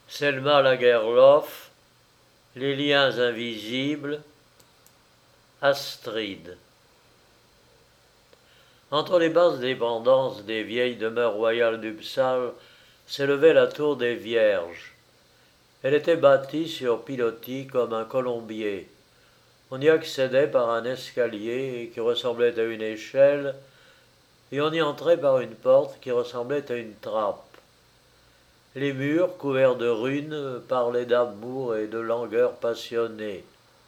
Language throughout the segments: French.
Selma Lagerlof, Les liens invisibles, Astrid. Entre les basses dépendances des vieilles demeures royales d'Uppsal s'élevait la tour des Vierges. Elle était bâtie sur pilotis comme un colombier. On y accédait par un escalier qui ressemblait à une échelle, et on y entrait par une porte qui ressemblait à une trappe. Les murs, couverts de runes, parlaient d'amour et de langueur passionnée.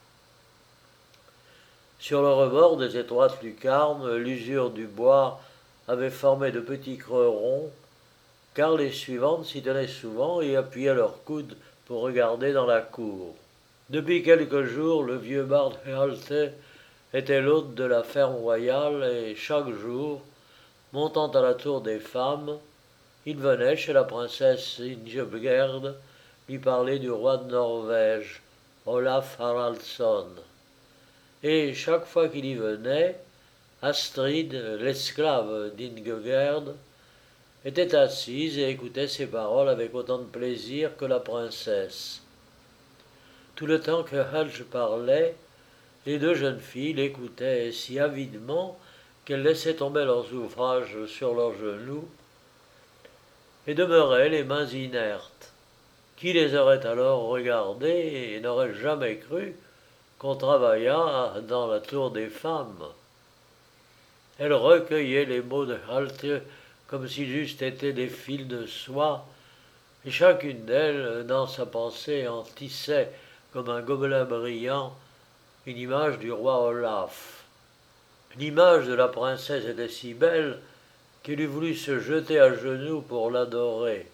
Sur le rebord des étroites lucarnes, l'usure du bois avait formé de petits creux ronds, car les suivantes s'y tenaient souvent et appuyaient leurs coudes pour regarder dans la cour. Depuis quelques jours, le vieux Barthelté était l'hôte de la ferme royale et chaque jour, montant à la tour des femmes, il venait chez la princesse Ingebjerd lui parler du roi de Norvège, Olaf Haraldsson. Et chaque fois qu'il y venait, Astrid, l'esclave d'Ingebjerd, était assise et écoutait ses paroles avec autant de plaisir que la princesse. Tout le temps que Helge parlait, les deux jeunes filles l'écoutaient si avidement qu'elles laissaient tomber leurs ouvrages sur leurs genoux et demeuraient les mains inertes. Qui les aurait alors regardées et n'aurait jamais cru qu'on travaillât dans la tour des femmes? Elle recueillait les mots de Halte comme s'ils eussent été des fils de soie, et chacune d'elles, dans sa pensée, en tissait, comme un gobelin brillant, une image du roi Olaf. L'image de la princesse était si belle qu'il eût voulu se jeter à genoux pour l'adorer.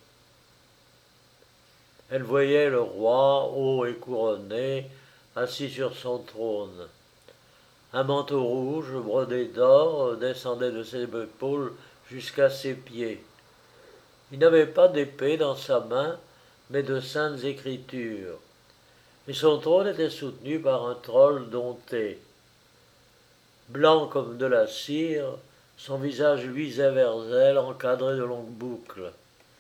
Elle voyait le roi, haut et couronné, assis sur son trône. Un manteau rouge, brodé d'or, descendait de ses épaules jusqu'à ses pieds. Il n'avait pas d'épée dans sa main, mais de saintes écritures. Et son trône était soutenu par un troll dompté. Blanc comme de la cire, son visage luisait vers elle, encadré de longues boucles.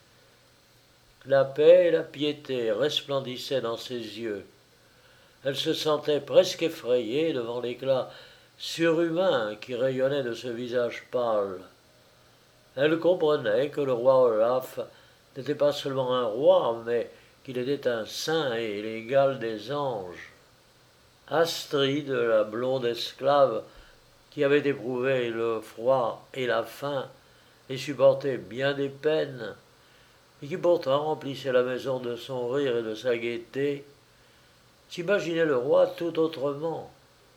La paix et la piété resplendissaient dans ses yeux. Elle se sentait presque effrayée devant l'éclat surhumain qui rayonnait de ce visage pâle. Elle comprenait que le roi Olaf n'était pas seulement un roi, mais qu'il était un saint et l'égal des anges. Astrid, la blonde esclave, qui avait éprouvé le froid et la faim et supporté bien des peines, et qui pourtant remplissait la maison de son rire et de sa gaieté, s'imaginait le roi tout autrement.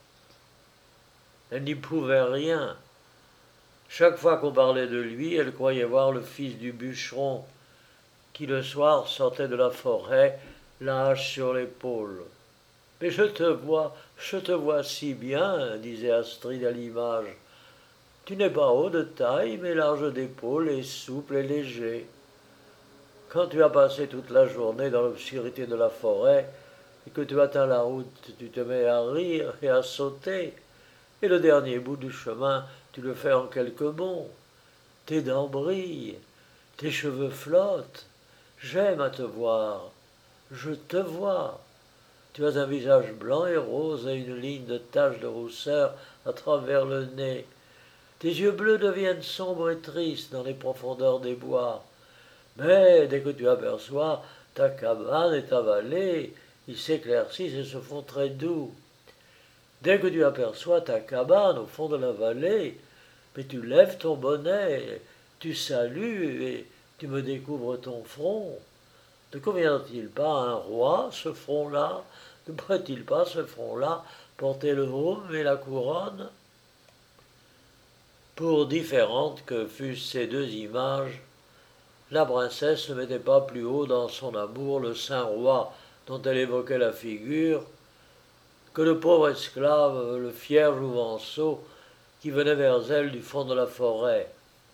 Elle n'y pouvait rien. Chaque fois qu'on parlait de lui, elle croyait voir le fils du bûcheron, qui le soir sortait de la forêt, la hache sur l'épaule. « Mais je te vois si bien, disait Astrid à l'image. Tu n'es pas haut de taille, mais large d'épaules et souple et léger. Quand tu as passé toute la journée dans l'obscurité de la forêt, et que tu atteins la route, tu te mets à rire et à sauter, et le dernier bout du chemin, tu le fais en quelques bonds. Tes dents brillent, tes cheveux flottent, j'aime à te voir, je te vois. Tu as un visage blanc et rose et une ligne de taches de rousseur à travers le nez. Tes yeux bleus deviennent sombres et tristes dans les profondeurs des bois. Mais dès que tu aperçois ta cabane et ta vallée, ils s'éclaircissent et se font très doux. Dès que tu aperçois ta cabane au fond de la vallée, mais tu lèves ton bonnet, tu salues et tu me découvres ton front. Ne convient-il pas à un roi, ce front-là? Ne pourrait-il pas, ce front-là, porter le haume et la couronne? Pour différentes que fussent ces deux images, la princesse ne mettait pas plus haut dans son amour le saint roi dont elle évoquait la figure que le pauvre esclave, le fier jouvenceau, qui venait vers elle du fond de la forêt.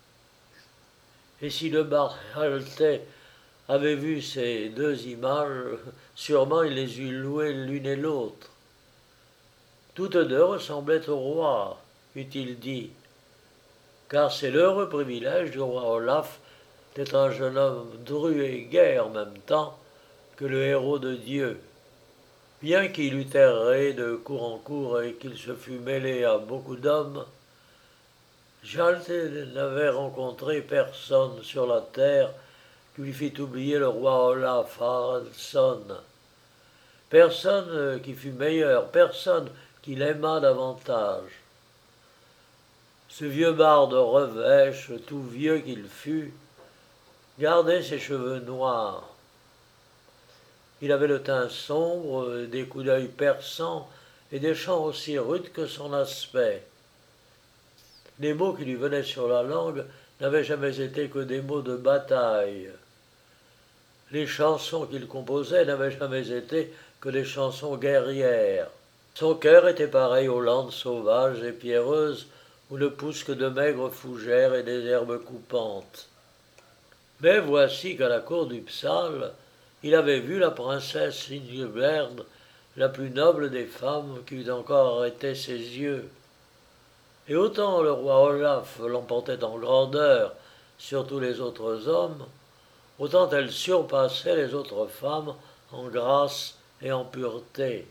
Et si le Barthelté avait vu ces deux images, sûrement il les eût louées l'une et l'autre. Toutes deux ressemblaient au roi, eût-il dit, car c'est l'heureux privilège du roi Olaf d'être un jeune homme dru et gai en même temps, que le héros de Dieu. Bien qu'il eût erré de cour en cour et qu'il se fût mêlé à beaucoup d'hommes, Hjalte n'avait rencontré personne sur la terre qui lui fit oublier le roi Olaf Haraldsson. Personne qui fût meilleur, personne qui l'aimât davantage. Ce vieux barde revêche, tout vieux qu'il fût, gardait ses cheveux noirs. Il avait le teint sombre, des coups d'œil perçants et des chants aussi rudes que son aspect. Les mots qui lui venaient sur la langue n'avaient jamais été que des mots de bataille. Les chansons qu'il composait n'avaient jamais été que des chansons guerrières. Son cœur était pareil aux landes sauvages et pierreuses où ne poussent que de maigres fougères et des herbes coupantes. Mais voici qu'à la cour d'Uppsal, il avait vu la princesse Ingiberd, la plus noble des femmes qui eût encore arrêté ses yeux. Et autant le roi Olaf l'emportait en grandeur sur tous les autres hommes, autant elle surpassait les autres femmes en grâce et en pureté.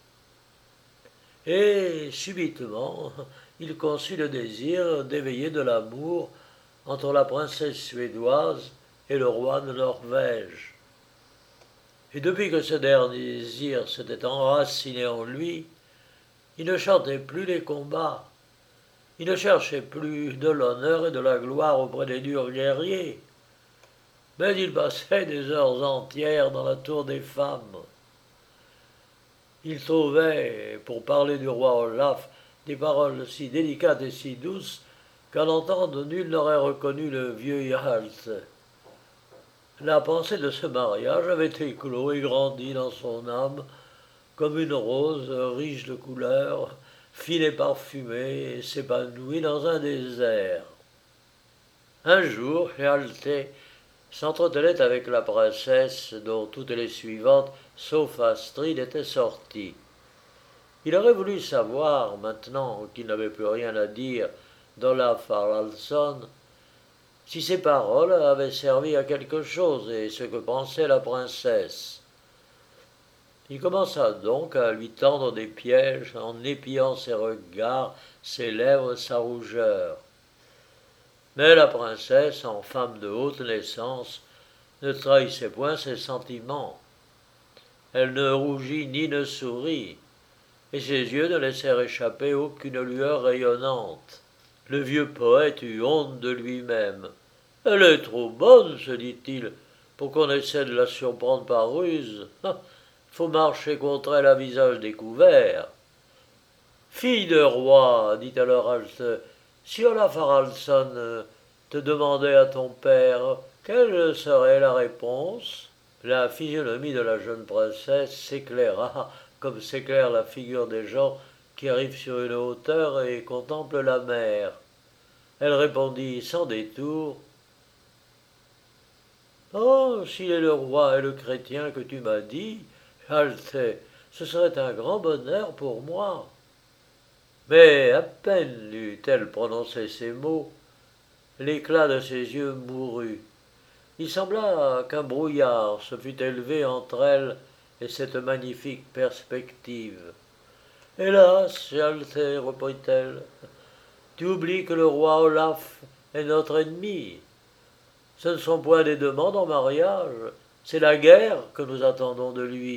Et subitement, il conçut le désir d'éveiller de l'amour entre la princesse suédoise et le roi de Norvège. Et depuis que ce dernier désir s'était enraciné en lui, il ne chantait plus les combats, il ne cherchait plus de l'honneur et de la gloire auprès des durs guerriers, mais il passait des heures entières dans la tour des femmes. Il trouvait, pour parler du roi Olaf, des paroles si délicates et si douces qu'à l'entendre nul n'aurait reconnu le vieux Hjalte. La pensée de ce mariage avait éclos et grandi dans son âme comme une rose riche de couleurs, fine et parfumée, et s'épanouit dans un désert. Un jour, Hjalte s'entretenait avec la princesse dont toutes les suivantes, sauf Astrid, étaient sorties. Il aurait voulu savoir, maintenant qu'il n'avait plus rien à dire d'Olaf Haraldsson, si ces paroles avaient servi à quelque chose et ce que pensait la princesse. Il commença donc à lui tendre des pièges en épiant ses regards, ses lèvres, sa rougeur. Mais la princesse, en femme de haute naissance, ne trahissait point ses sentiments. Elle ne rougit ni ne sourit, et ses yeux ne laissèrent échapper aucune lueur rayonnante. Le vieux poète eut honte de lui-même. « Elle est trop bonne, se dit-il, pour qu'on essaie de la surprendre par ruse. Faut marcher contre elle à visage découvert. »« Fille de roi, dit alors Hjalte, si Olaf Haraldsson te demandait à ton père, quelle serait la réponse ?» La physionomie de la jeune princesse s'éclaira comme s'éclaire la figure des gens qui arrivent sur une hauteur et contemplent la mer. Elle répondit sans détour: « Oh, s'il est le roi et le chrétien que tu m'as dit, Hjalte, ce serait un grand bonheur pour moi. » Mais à peine eut-elle prononcé ces mots, l'éclat de ses yeux mourut. Il sembla qu'un brouillard se fût élevé entre elle et cette magnifique perspective. « Hélas, Hjalte, reprit-elle, tu oublies que le roi Olaf est notre ennemi. Ce ne sont point des demandes en mariage, c'est la guerre que nous attendons de lui. »«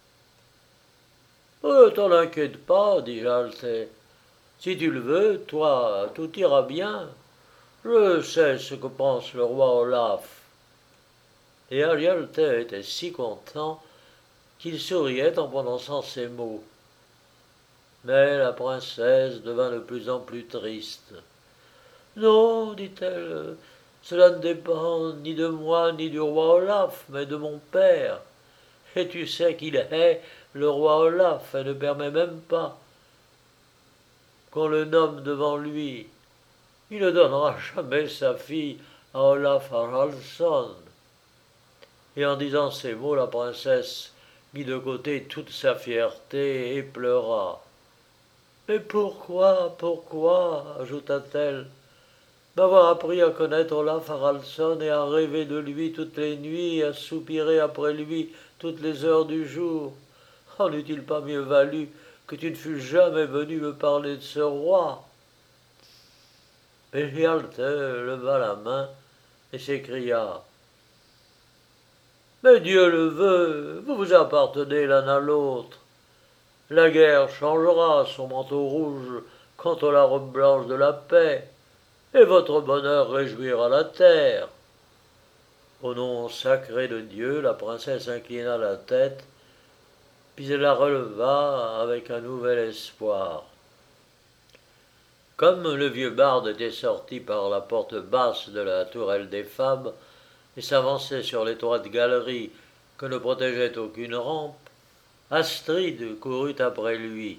Ne t'en inquiète pas, dit Hjalte. Si tu le veux, toi, tout ira bien. Je sais ce que pense le roi Olaf. » Et Hjalte était si content qu'il souriait en prononçant ces mots. Mais la princesse devint de plus en plus triste. « Non, dit-elle, cela ne dépend ni de moi ni du roi Olaf, mais de mon père. Et tu sais qu'il hait le roi Olaf et ne permet même pas qu'on le nomme devant lui. Il ne donnera jamais sa fille à Olaf Haraldsson. » Et en disant ces mots, la princesse mit de côté toute sa fierté et pleura. « Mais pourquoi, ajouta-t-elle, m'avoir appris à connaître Olaf Haraldsson et à rêver de lui toutes les nuits et à soupirer après lui toutes les heures du jour. En eût-il pas mieux valu que tu ne fusses jamais venu me parler de ce roi? Mais Hjalte leva la main et s'écria: Mais Dieu le veut, vous vous appartenez l'un à l'autre. La guerre changera son manteau rouge contre la robe blanche de la paix, et votre bonheur réjouira la terre. Au nom sacré de Dieu, la princesse inclina la tête, puis elle la releva avec un nouvel espoir. Comme le vieux barde était sorti par la porte basse de la tourelle des femmes et s'avançait sur l'étroite galerie que ne protégeait aucune rampe, Astrid courut après lui.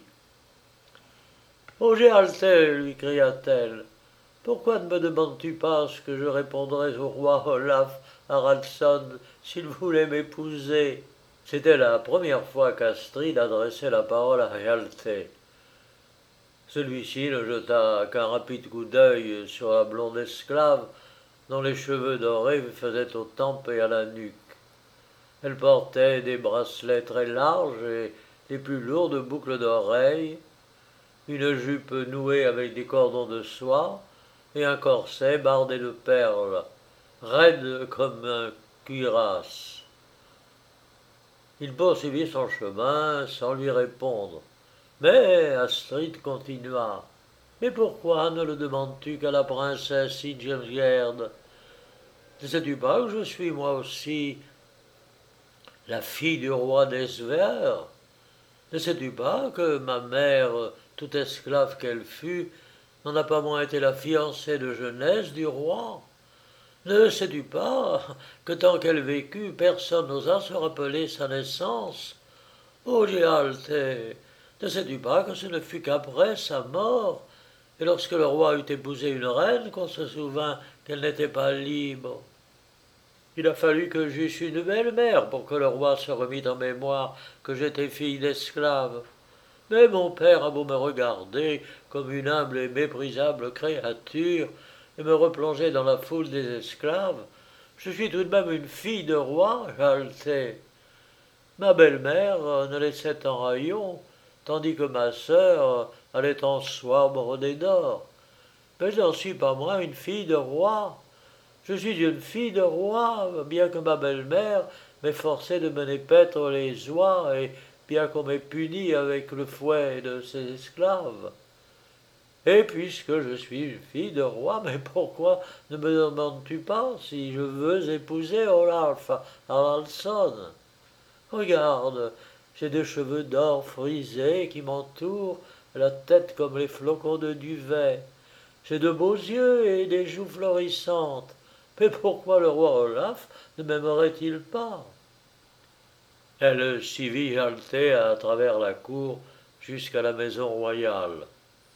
Ô Géaltel, lui cria-t-elle, pourquoi ne me demandes-tu pas ce que je répondrais au roi Olaf Haraldsson s'il voulait m'épouser? C'était la première fois qu'Astrid adressait la parole à Hjalte. Celui-ci ne jeta qu'un rapide coup d'œil sur la blonde esclave dont les cheveux dorés faisaient aux tempes et à la nuque. Elle portait des bracelets très larges et les plus lourdes boucles d'oreilles, une jupe nouée avec des cordons de soie et un corset bardé de perles, raide comme un cuirasse. Il poursuivit son chemin sans lui répondre. Mais Astrid continua. Mais pourquoi ne le demandes-tu qu'à la princesse Sigengerd? Ne sais-tu pas que je suis moi aussi la fille du roi d'Esver? Ne sais-tu pas que ma mère, toute esclave qu'elle fut, n'en a pas moins été la fiancée de jeunesse du roi? Ne sais-tu pas que tant qu'elle vécut, personne n'osa se rappeler sa naissance? Ô Hjalte, ne sais-tu pas que ce ne fut qu'après sa mort, et lorsque le roi eut épousé une reine, qu'on se souvint qu'elle n'était pas libre? Il a fallu que j'eusse une belle-mère pour que le roi se remît en mémoire que j'étais fille d'esclave. Mais mon père a beau me regarder comme une humble et méprisable créature et me replonger dans la foule des esclaves, je suis tout de même une fille de roi, Hjalte. Ma belle-mère ne laissait en rayon, tandis que ma sœur allait en soie brodée d'or. Mais je n'en suis pas moins une fille de roi. Je suis une fille de roi, bien que ma belle-mère m'ait forcé de mener paître les oies, et bien qu'on m'ait puni avec le fouet de ses esclaves. Et puisque je suis une fille de roi, mais pourquoi ne me demandes-tu pas si je veux épouser Olaf Haraldsson? Regarde, j'ai des cheveux d'or frisés qui m'entourent, la tête comme les flocons de duvet. J'ai de beaux yeux et des joues florissantes. Mais pourquoi le roi Olaf ne m'aimerait-il pas? Elle suivit Hjalte à travers la cour jusqu'à la maison royale.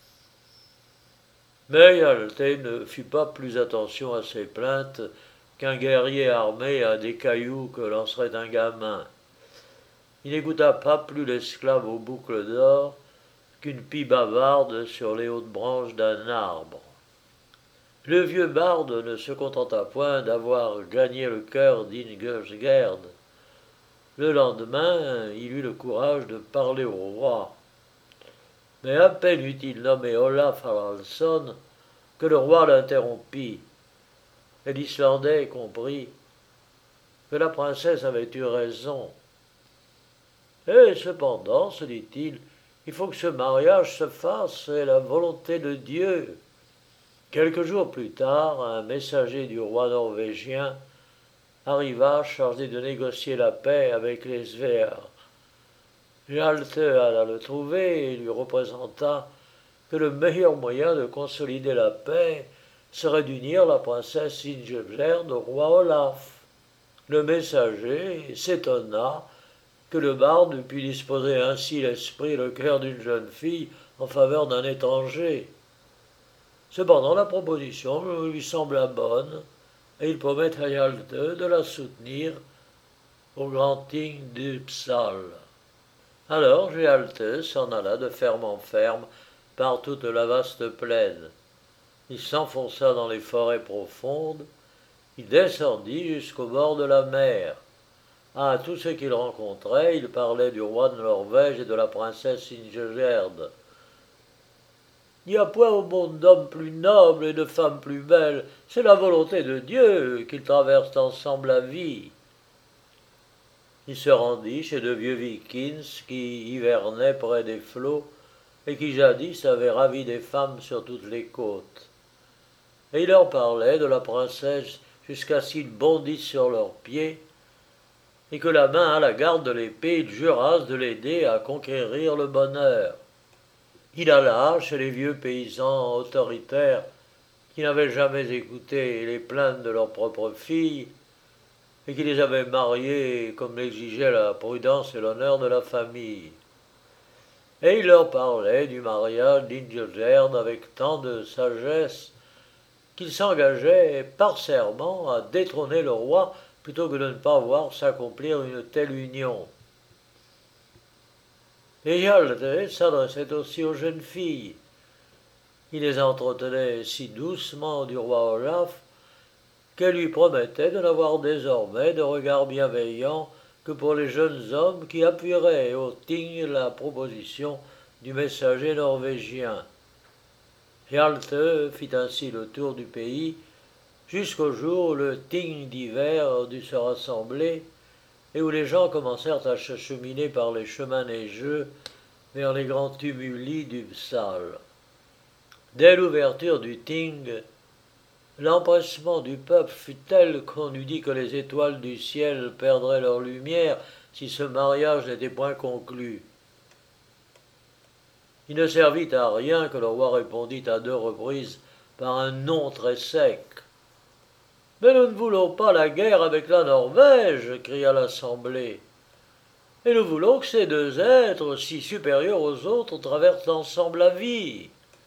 Mais Hjalte ne fit pas plus attention à ses plaintes qu'un guerrier armé à des cailloux que lancerait un gamin. Il n'écouta pas plus l'esclave aux boucles d'or qu'une pie bavarde sur les hautes branches d'un arbre. Le vieux barde ne se contenta point d'avoir gagné le cœur d'Ingegerd. Le lendemain, il eut le courage de parler au roi. Mais à peine eut-il nommé Olaf Haraldsson que le roi l'interrompit, et l'Islandais comprit que la princesse avait eu raison. Et cependant, se dit-il, il faut que ce mariage se fasse, c'est la volonté de Dieu. Quelques jours plus tard, un messager du roi norvégien arriva chargé de négocier la paix avec les Sverres. Hjalte alla le trouver et lui représenta que le meilleur moyen de consolider la paix serait d'unir la princesse Sigengerd au roi Olaf. Le messager s'étonna que le barde pût disposer ainsi l'esprit et le cœur d'une jeune fille en faveur d'un étranger. Cependant, la proposition lui sembla bonne, et il promit à Hjalte de la soutenir au grand ting d'Uppsal. Alors Hjalte s'en alla de ferme en ferme par toute la vaste plaine. Il s'enfonça dans les forêts profondes, il descendit jusqu'au bord de la mer. À tous ceux qu'il rencontrait, il parlait du roi de Norvège et de la princesse Ingegerd. Il n'y a point au monde d'hommes plus nobles et de femmes plus belles. C'est la volonté de Dieu qu'ils traversent ensemble la vie. Il se rendit chez de vieux vikings qui hivernaient près des flots et qui jadis avaient ravi des femmes sur toutes les côtes. Et il leur parlait de la princesse jusqu'à ce qu'ils bondissent sur leurs pieds et que la main à la garde de l'épée, ils jurassent de l'aider à conquérir le bonheur. Il alla chez les vieux paysans autoritaires qui n'avaient jamais écouté les plaintes de leurs propres filles et qui les avaient mariées comme l'exigeait la prudence et l'honneur de la famille. Et il leur parlait du mariage d'Ingegerd avec tant de sagesse qu'il s'engageait par serment à détrôner le roi plutôt que de ne pas voir s'accomplir une telle union. Et Hjalte s'adressait aussi aux jeunes filles. Il les entretenait si doucement du roi Olaf qu'elles lui promettaient de n'avoir désormais de regard bienveillant que pour les jeunes hommes qui appuieraient au Ting la proposition du messager norvégien. Hjalte fit ainsi le tour du pays jusqu'au jour où le Ting d'hiver dut se rassembler et où les gens commencèrent à s'acheminer par les chemins neigeux vers les grands tumuli du Psal. Dès l'ouverture du Ting, l'empressement du peuple fut tel qu'on eût dit que les étoiles du ciel perdraient leur lumière si ce mariage n'était point conclu. Il ne servit à rien que le roi répondit à 2 reprises par un non très sec. « Mais nous ne voulons pas la guerre avec la Norvège !» cria l'assemblée. « Et nous voulons que ces 2 êtres, si supérieurs aux autres, traversent ensemble la vie. »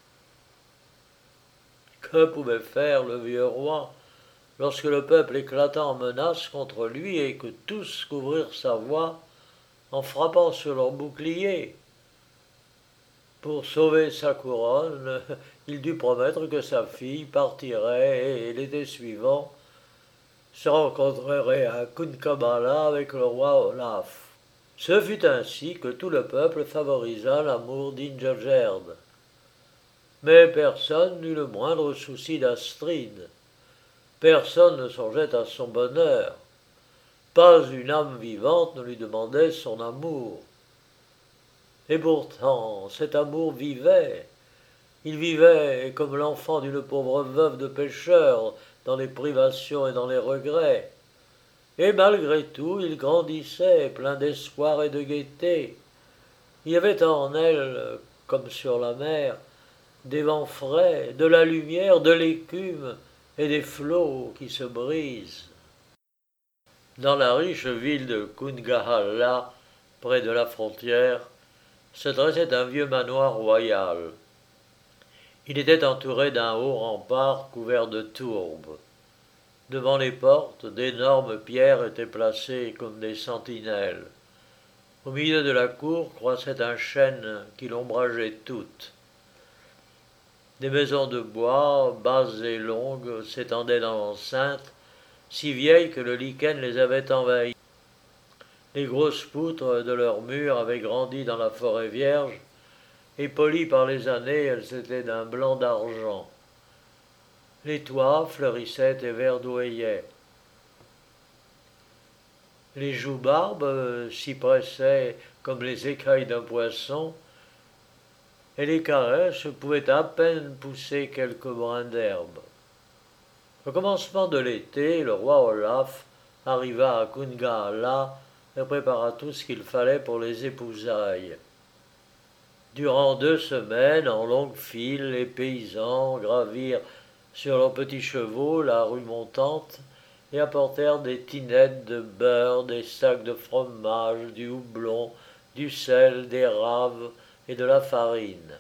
Que pouvait faire le vieux roi lorsque le peuple éclata en menaces contre lui et que tous couvrirent sa voie en frappant sur leurs boucliers? Pour sauver sa couronne, il dut promettre que sa fille partirait et l'été suivant se rencontrerait à Kunkamala avec le roi Olaf. Ce fut ainsi que tout le peuple favorisa l'amour d'Ingegerd. Mais personne n'eut le moindre souci d'Astrid. Personne ne songeait à son bonheur. Pas une âme vivante ne lui demandait son amour. Et pourtant, cet amour vivait. Il vivait comme l'enfant d'une pauvre veuve de pêcheur, dans les privations et dans les regrets. Et malgré tout, il grandissait, plein d'espoir et de gaieté. Il y avait en elle, comme sur la mer, des vents frais, de la lumière, de l'écume et des flots qui se brisent. Dans la riche ville de Kungahalla, près de la frontière, se dressait un vieux manoir royal. Il était entouré d'un haut rempart couvert de tourbes. Devant les portes, d'énormes pierres étaient placées comme des sentinelles. Au milieu de la cour croissait un chêne qui l'ombrageait toute. Des maisons de bois, basses et longues, s'étendaient dans l'enceinte, si vieilles que le lichen les avait envahies. Les grosses poutres de leurs murs avaient grandi dans la forêt vierge, et polies par les années, elles étaient d'un blanc d'argent. Les toits fleurissaient et verdoyaient. Les joues-barbes s'y pressaient comme les écailles d'un poisson, et les caresses pouvaient à peine pousser quelques brins d'herbe. Au commencement de l'été, le roi Olaf arriva à Kungahalla et prépara tout ce qu'il fallait pour les épousailles. Durant 2 semaines, en longue file, les paysans gravirent sur leurs petits chevaux la rue montante et apportèrent des tinettes de beurre, des sacs de fromage, du houblon, du sel, des raves et de la farine.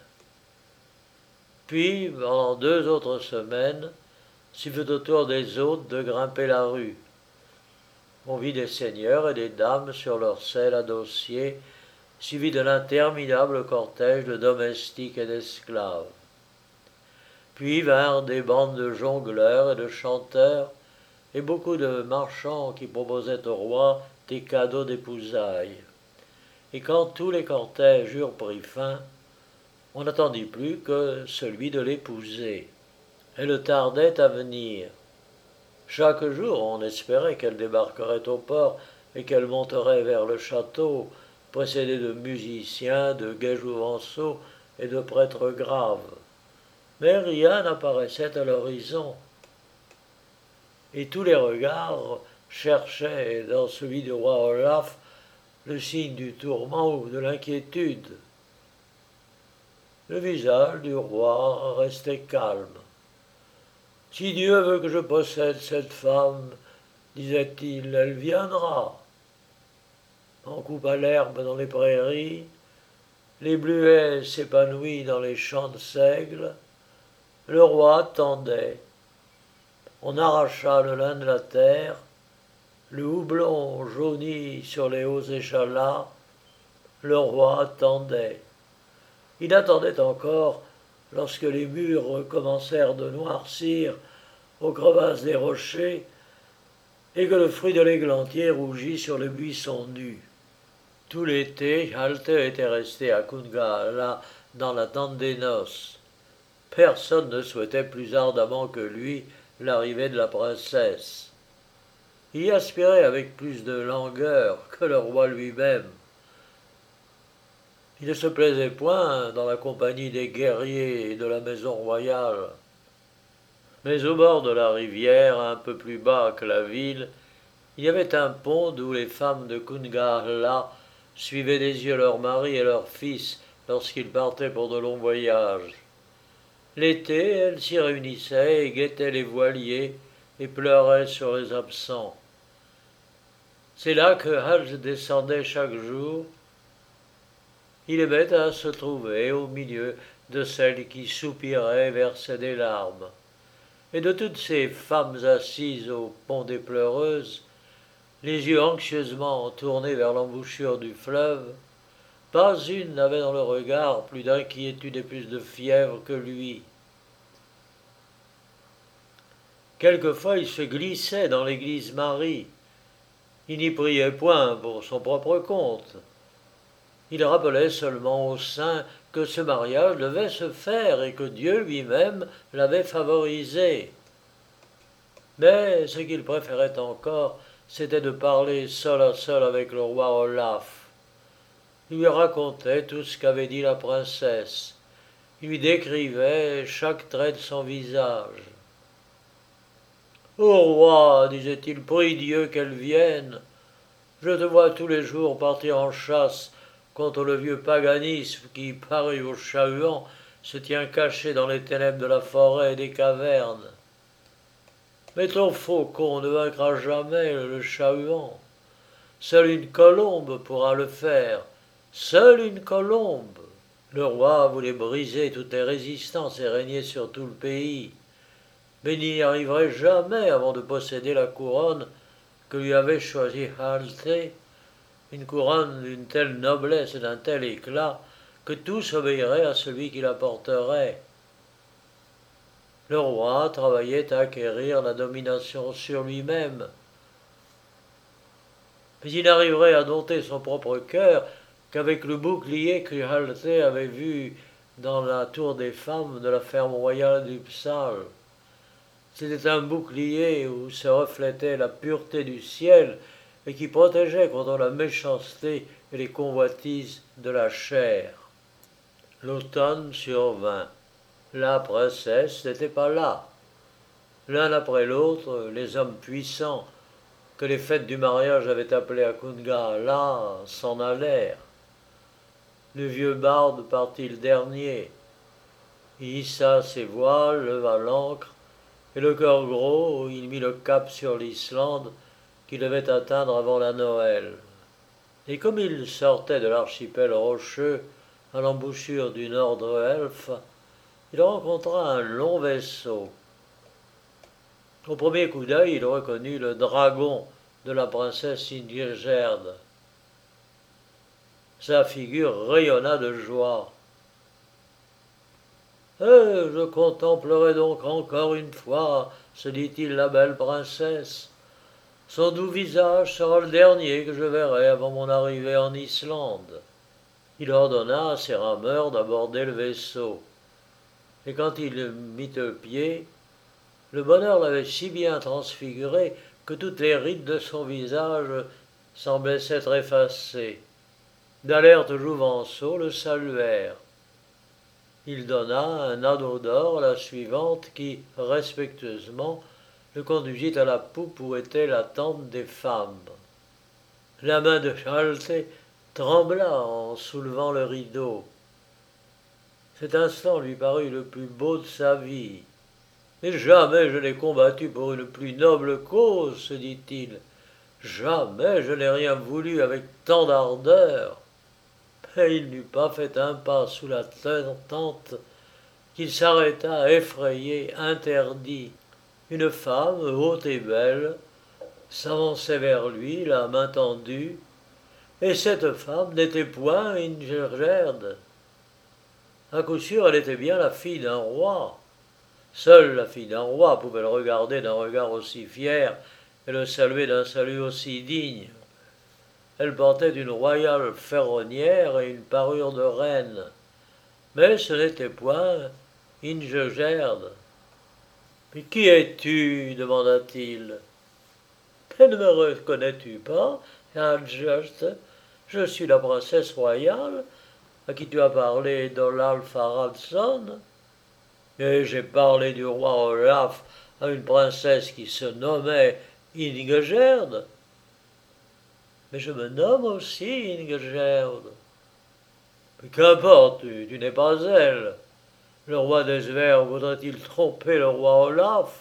Puis, pendant 2 autres semaines, s'il fut au tour des hôtes de grimper la rue. On vit des seigneurs et des dames sur leurs selles à dossier, suivis de l'interminable cortège de domestiques et d'esclaves. Puis vinrent des bandes de jongleurs et de chanteurs, et beaucoup de marchands qui proposaient au roi des cadeaux d'épousailles. Et quand tous les cortèges eurent pris fin, on n'attendit plus que celui de l'épouser. Elle tardait à venir. Chaque jour, on espérait qu'elle débarquerait au port et qu'elle monterait vers le château, précédée de musiciens, de gais jouvenceaux et de prêtres graves. Mais rien n'apparaissait à l'horizon, et tous les regards cherchaient dans celui du roi Olaf le signe du tourment ou de l'inquiétude. Le visage du roi restait calme. Si Dieu veut que je possède cette femme, disait-il, elle viendra. On coupa l'herbe dans les prairies, les bluets s'épanouient dans les champs de seigle, le roi attendait. On arracha le lin de la terre, le houblon jaunit sur les hauts échalas, le roi attendait. Il attendait encore lorsque les murs commencèrent de noircir aux crevasses des rochers et que le fruit de l'églantier rougit sur les buissons nus. Tout l'été, Hjalte était resté à Kungaala dans l'attente des noces. Personne ne souhaitait plus ardemment que lui l'arrivée de la princesse. Il y aspirait avec plus de langueur que le roi lui-même. Il ne se plaisait point dans la compagnie des guerriers et de la maison royale. Mais au bord de la rivière, un peu plus bas que la ville, il y avait un pont d'où les femmes de Kungaala suivaient des yeux leurs maris et leurs fils lorsqu'ils partaient pour de longs voyages. L'été, elles s'y réunissaient et guettaient les voiliers et pleuraient sur les absents. C'est là que Hajj descendait chaque jour. Il aimait à se trouver au milieu de celles qui soupiraient et versaient des larmes. Et de toutes ces femmes assises au pont des pleureuses, les yeux anxieusement tournés vers l'embouchure du fleuve, pas une n'avait dans le regard plus d'inquiétude et plus de fièvre que lui. Quelquefois il se glissait dans l'église Marie. Il n'y priait point pour son propre compte. Il rappelait seulement aux saints que ce mariage devait se faire et que Dieu lui-même l'avait favorisé. Mais ce qu'il préférait encore, c'était de parler seul à seul avec le roi Olaf. Il lui racontait tout ce qu'avait dit la princesse. Il lui décrivait chaque trait de son visage. « Ô roi, disait-il, prie Dieu qu'elle vienne. Je te vois tous les jours partir en chasse contre le vieux paganisme qui, pareil au chat-huant, se tient caché dans les ténèbres de la forêt et des cavernes. Mais ton faucon ne vaincra jamais le chat-huant. Seule une colombe pourra le faire. Seule une colombe. Le roi voulait briser toutes les résistances et régner sur tout le pays. Mais il n'y arriverait jamais avant de posséder la couronne que lui avait choisie Hjalte, une couronne d'une telle noblesse et d'un tel éclat que tous obéiraient à celui qui la porterait. Le roi travaillait à acquérir la domination sur lui-même. Mais il n'arriverait à dompter son propre cœur qu'avec le bouclier que Hjalte avait vu dans la tour des femmes de la ferme royale d'Uppsal. C'était un bouclier où se reflétait la pureté du ciel et qui protégeait contre la méchanceté et les convoitises de la chair. L'automne survint. La princesse n'était pas là. L'un après l'autre, les hommes puissants que les fêtes du mariage avaient appelés à Kungaala s'en allèrent. Le vieux barde partit le dernier. Il hissa ses voiles, leva l'ancre, et le cœur gros, il mit le cap sur l'Islande qu'il devait atteindre avant la Noël. Et comme il sortait de l'archipel rocheux à l'embouchure du Nordre-Elf, il rencontra un long vaisseau. Au premier coup d'œil, il reconnut le dragon de la princesse Ingigerd. Sa figure rayonna de joie. « Je contemplerai donc encore une fois, se dit-il, la belle princesse. Son doux visage sera le dernier que je verrai avant mon arrivée en Islande. Il ordonna à ses rameurs d'aborder le vaisseau. Et quand il mit au pied, le bonheur l'avait si bien transfiguré que toutes les rides de son visage semblaient s'être effacées. D'alertes jouvenceaux le saluèrent. Il donna un anneau d'or à la suivante qui, respectueusement, le conduisit à la poupe où était la tente des femmes. La main de Chalte trembla en soulevant le rideau. Cet instant lui parut le plus beau de sa vie. Mais jamais je n'ai combattu pour une plus noble cause, se dit-il. Jamais je n'ai rien voulu avec tant d'ardeur. Mais il n'eut pas fait un pas sous la tente qu'il s'arrêta effrayé, interdit. Une femme, haute et belle, s'avançait vers lui, la main tendue, et cette femme n'était point Ingegerd. À coup sûr, elle était bien la fille d'un roi. Seule la fille d'un roi pouvait le regarder d'un regard aussi fier et le saluer d'un salut aussi digne. Elle portait une royale ferronnière et une parure de reine. Mais ce n'était point Ingegerd. « Mais qui es-tu » demanda-t-il. « Ne me reconnais-tu pas, Algest? Je suis la princesse royale à qui tu as parlé d'Olaf Haraldsson. Et j'ai parlé du roi Olaf à une princesse qui se nommait Ingegerd. Mais je me nomme aussi Ingegerd. Mais qu'importe, tu n'es pas elle. Le roi des Svers voudrait-il tromper le roi Olaf?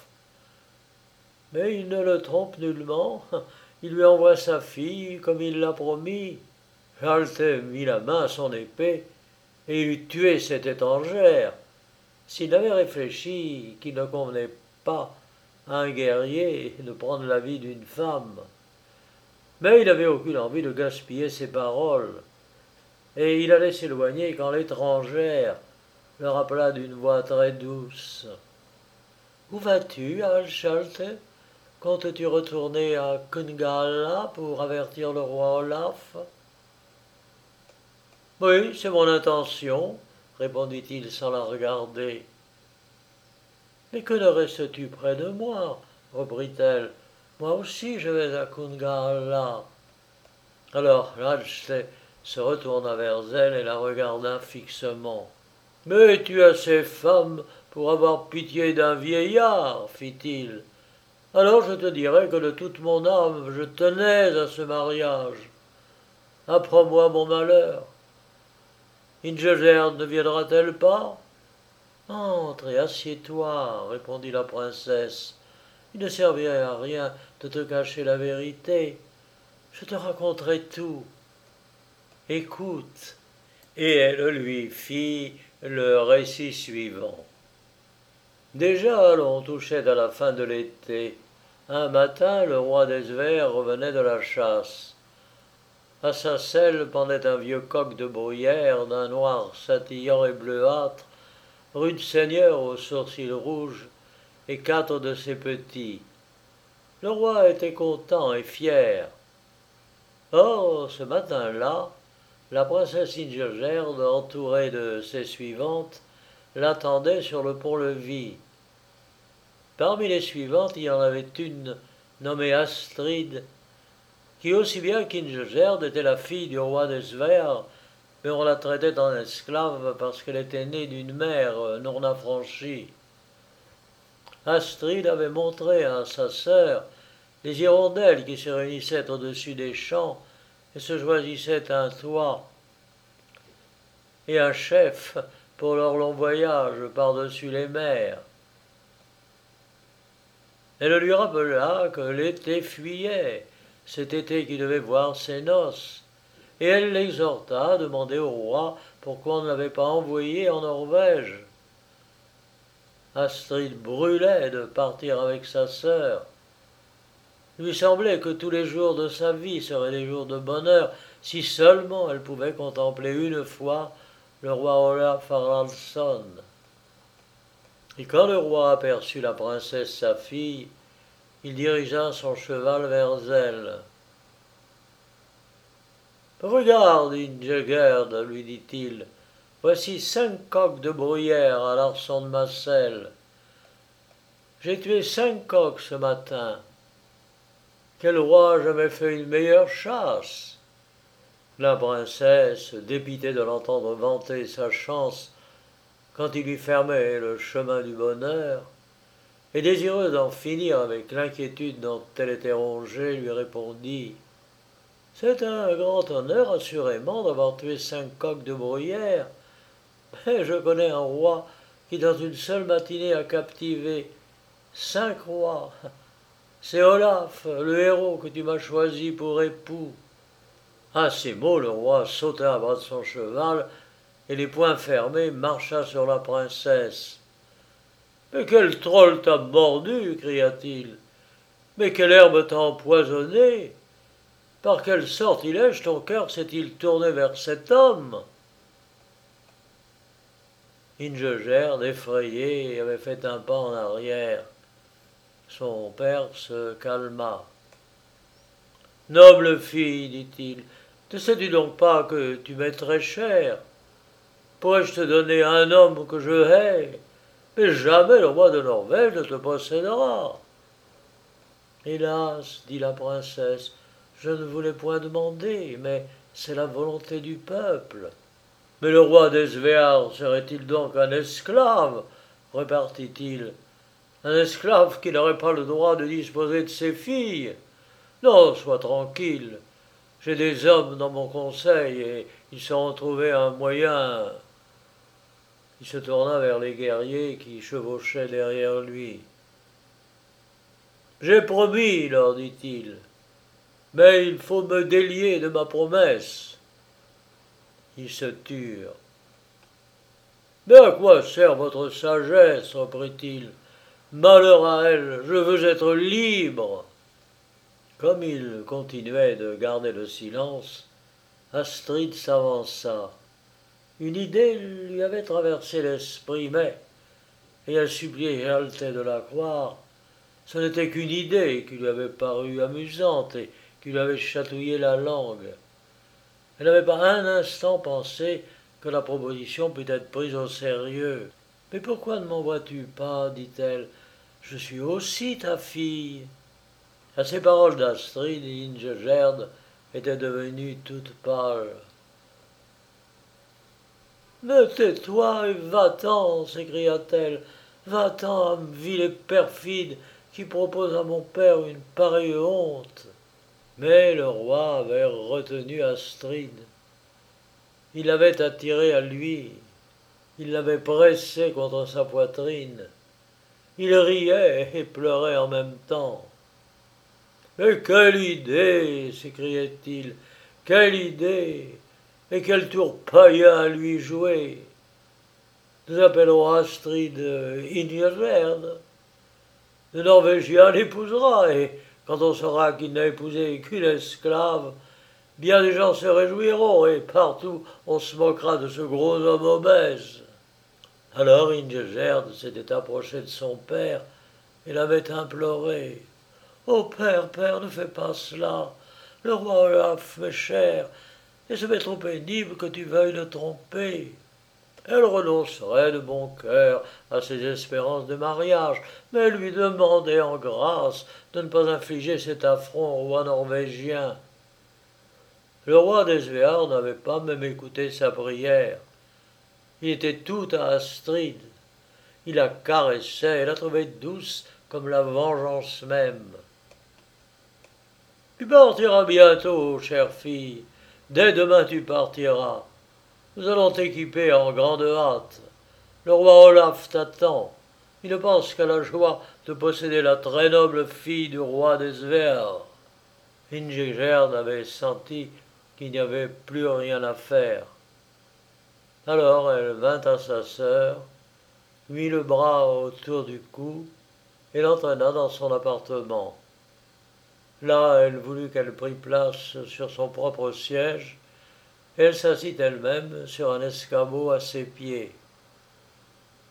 Mais il ne le trompe nullement. Il lui envoie sa fille comme il l'a promis. Chalte mit la main à son épée et il eût tué cette étrangère s'il avait réfléchi qu'il ne convenait pas à un guerrier de prendre la vie d'une femme. Mais il n'avait aucune envie de gaspiller ses paroles, et il allait s'éloigner quand l'étrangère le rappela d'une voix très douce. « Où vas-tu, Alchalte? Comptes-tu retourner à Kungala pour avertir le roi Olaf ?»« Oui, c'est mon intention, » répondit-il sans la regarder. « Mais que ne restes-tu près de moi ?» reprit-elle. « Moi aussi je vais à Kungala. » Alors Rajte se retourna vers elle et la regarda fixement. « Mais tu es assez femme pour avoir pitié d'un vieillard, fit-il. Alors je te dirai que de toute mon âme je tenais à ce mariage. Apprends-moi mon malheur. Ingegerd ne viendra-t-elle pas? Entre et assieds-toi, répondit la princesse. Il ne servirait à rien de te cacher la vérité. Je te raconterai tout. Écoute. Et elle lui fit le récit suivant. Déjà l'on touchait à la fin de l'été. Un matin, le roi des Svers revenait de la chasse. À sa selle pendait un vieux coq de bruyère d'un noir scintillant et bleuâtre, rude seigneur aux sourcils rouges, et 4 de ses petits. Le roi était content et fier. Or, ce matin-là, la princesse Ingegerd, entourée de ses suivantes, l'attendait sur le pont-levis. Parmi les suivantes, il y en avait une nommée Astrid, qui aussi bien qu'Ingegerd était la fille du roi des Svers, mais on la traitait en esclave parce qu'elle était née d'une mère non affranchie. Astrid avait montré à sa sœur les hirondelles qui se réunissaient au-dessus des champs et se choisissaient un toit et un chef pour leur long voyage par-dessus les mers. Elle lui rappela que l'été fuyait, cet été qui devait voir ses noces, et elle l'exhorta à demander au roi pourquoi on ne l'avait pas envoyé en Norvège. Astrid brûlait de partir avec sa sœur. Il lui semblait que tous les jours de sa vie seraient des jours de bonheur, si seulement elle pouvait contempler une fois le roi Olaf Haraldsson. Et quand le roi aperçut la princesse sa fille, il dirigea son cheval vers elle. Regarde, Ingigerd, lui dit-il, voici 5 coqs de bruyère à l'arçon de ma selle. J'ai tué 5 coqs ce matin. Quel roi a jamais fait une meilleure chasse? La princesse, dépitée de l'entendre vanter sa chance quand il lui fermait le chemin du bonheur, et désireuse d'en finir avec l'inquiétude dont elle était rongée, lui répondit: C'est un grand honneur, assurément, d'avoir tué 5 coqs de bruyère, mais je connais un roi qui, dans une seule matinée, a captivé 5 rois. C'est Olaf, le héros que tu m'as choisi pour époux. À ces mots, le roi sauta à bas de son cheval et, les poings fermés, marcha sur la princesse. Mais quel troll t'a mordu? Cria-t-il. Mais quelle herbe t'a empoisonné? Par quel sortilège ton cœur s'est-il tourné vers cet homme? Ingigerd, effrayée, avait fait un pas en arrière. Son père se calma. Noble fille, dit-il, ne sais-tu donc pas que tu m'es très chère? Pourrais-je te donner un homme que je hais? Mais jamais le roi de Norvège ne te possédera. Hélas, dit la princesse, je ne voulais point demander, mais c'est la volonté du peuple. Mais le roi d'Esvéard serait-il donc un esclave? Repartit-il. Un esclave qui n'aurait pas le droit de disposer de ses filles? Non, sois tranquille. J'ai des hommes dans mon conseil et ils sauront trouver un moyen. Il se tourna vers les guerriers qui chevauchaient derrière lui. J'ai promis, leur dit-il, mais il faut me délier de ma promesse. Ils se turent. Mais à quoi sert votre sagesse? Reprit-il. Malheur à elle, je veux être libre. Comme il continuait de garder le silence, Astrid s'avança. Une idée lui avait traversé l'esprit, mais, et elle suppliait Hjalté de la croire, ce n'était qu'une idée qui lui avait paru amusante et qui lui avait chatouillé la langue. Elle n'avait pas un instant pensé que la proposition pût être prise au sérieux. Mais pourquoi ne m'envoies-tu pas? Dit-elle. Je suis aussi ta fille. À ces paroles d'Astrid, Ingigerd était devenue toute pâle. Mais tais-toi et va-t'en, s'écria-t-elle. Va-t'en, vil et perfide, qui propose à mon père une pareille honte. Mais le roi avait retenu Astrid. Il l'avait attirée à lui. Il l'avait pressée contre sa poitrine. Il riait et pleurait en même temps. Mais quelle idée! S'écriait-il. Quelle idée! Et quel tour païen à lui jouer! Nous appellerons Astrid Ingigerd. Le Norvégien l'épousera, et quand on saura qu'il n'a épousé qu'une esclave, bien des gens se réjouiront, et partout on se moquera de ce gros homme obèse. Alors Ingigerd s'était approchée de son père et l'avait imploré. Oh père, père, ne fais pas cela. Le roi Olaf m'est cher, et ce m'est trop pénible que tu veuilles le tromper. Elle renoncerait de bon cœur à ses espérances de mariage, mais lui demandait en grâce de ne pas infliger cet affront au roi norvégien. Le roi d'Esvéard n'avait pas même écouté sa prière. Il était tout à Astrid. Il la caressait et la trouvait douce comme la vengeance même. Tu partiras bientôt, chère fille. Dès demain tu partiras. Nous allons t'équiper en grande hâte. Le roi Olaf t'attend. Il ne pense qu'à la joie de posséder la très noble fille du roi des Sverres. Ingigerd avait senti qu'il n'y avait plus rien à faire. Alors elle vint à sa sœur, mit le bras autour du cou et l'entraîna dans son appartement. Là, elle voulut qu'elle prît place sur son propre siège, et elle s'assit elle-même sur un escabeau à ses pieds.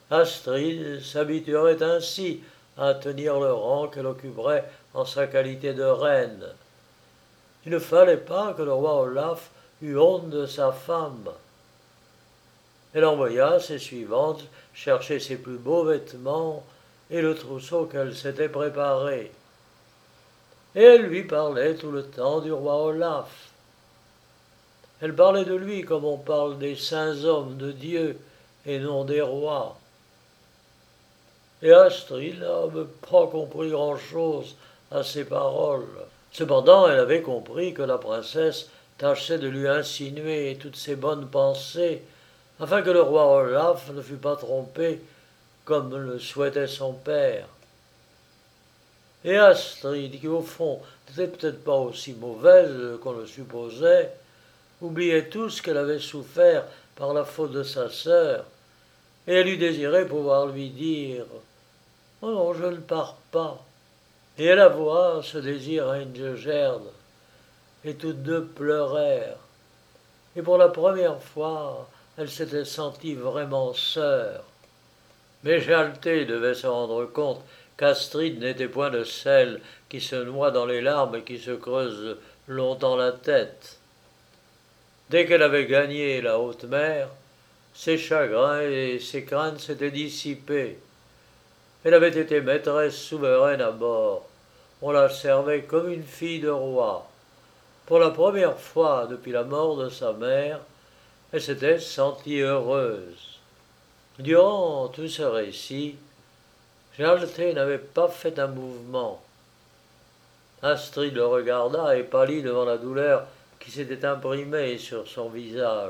Astrid s'habituerait ainsi à tenir le rang qu'elle occuperait en sa qualité de reine. Il ne fallait pas que le roi Olaf eût honte de sa femme. Elle envoya ses suivantes chercher ses plus beaux vêtements et le trousseau qu'elle s'était préparé. Et elle lui parlait tout le temps du roi Olaf. Elle parlait de lui comme on parle des saints hommes de Dieu et non des rois. Et Astrid n'avait pas compris grand-chose à ces paroles. Cependant, elle avait compris que la princesse tâchait de lui insinuer toutes ses bonnes pensées, afin que le roi Olaf ne fût pas trompé comme le souhaitait son père. Et Astrid, qui au fond n'était peut-être pas aussi mauvaise qu'on le supposait, oubliait tout ce qu'elle avait souffert par la faute de sa sœur, et elle eût désiré pouvoir lui dire « Oh non, je ne pars pas ». Et elle avoua ce désir à Ingegerd, et toutes deux pleurèrent. Et pour la première fois, elle s'était sentie vraiment sœur. Mais Jalté devait se rendre compte qu'Astrid n'était point de celle qui se noie dans les larmes et qui se creuse longtemps la tête. Dès qu'elle avait gagné la haute mer, ses chagrins et ses craintes s'étaient dissipés. Elle avait été maîtresse souveraine à bord. On la servait comme une fille de roi. Pour la première fois depuis la mort de sa mère, elle s'était sentie heureuse. Durant tout ce récit, Jalté n'avait pas fait un mouvement. Astrid le regarda et pâlit devant la douleur qui s'était imprimée sur son visage.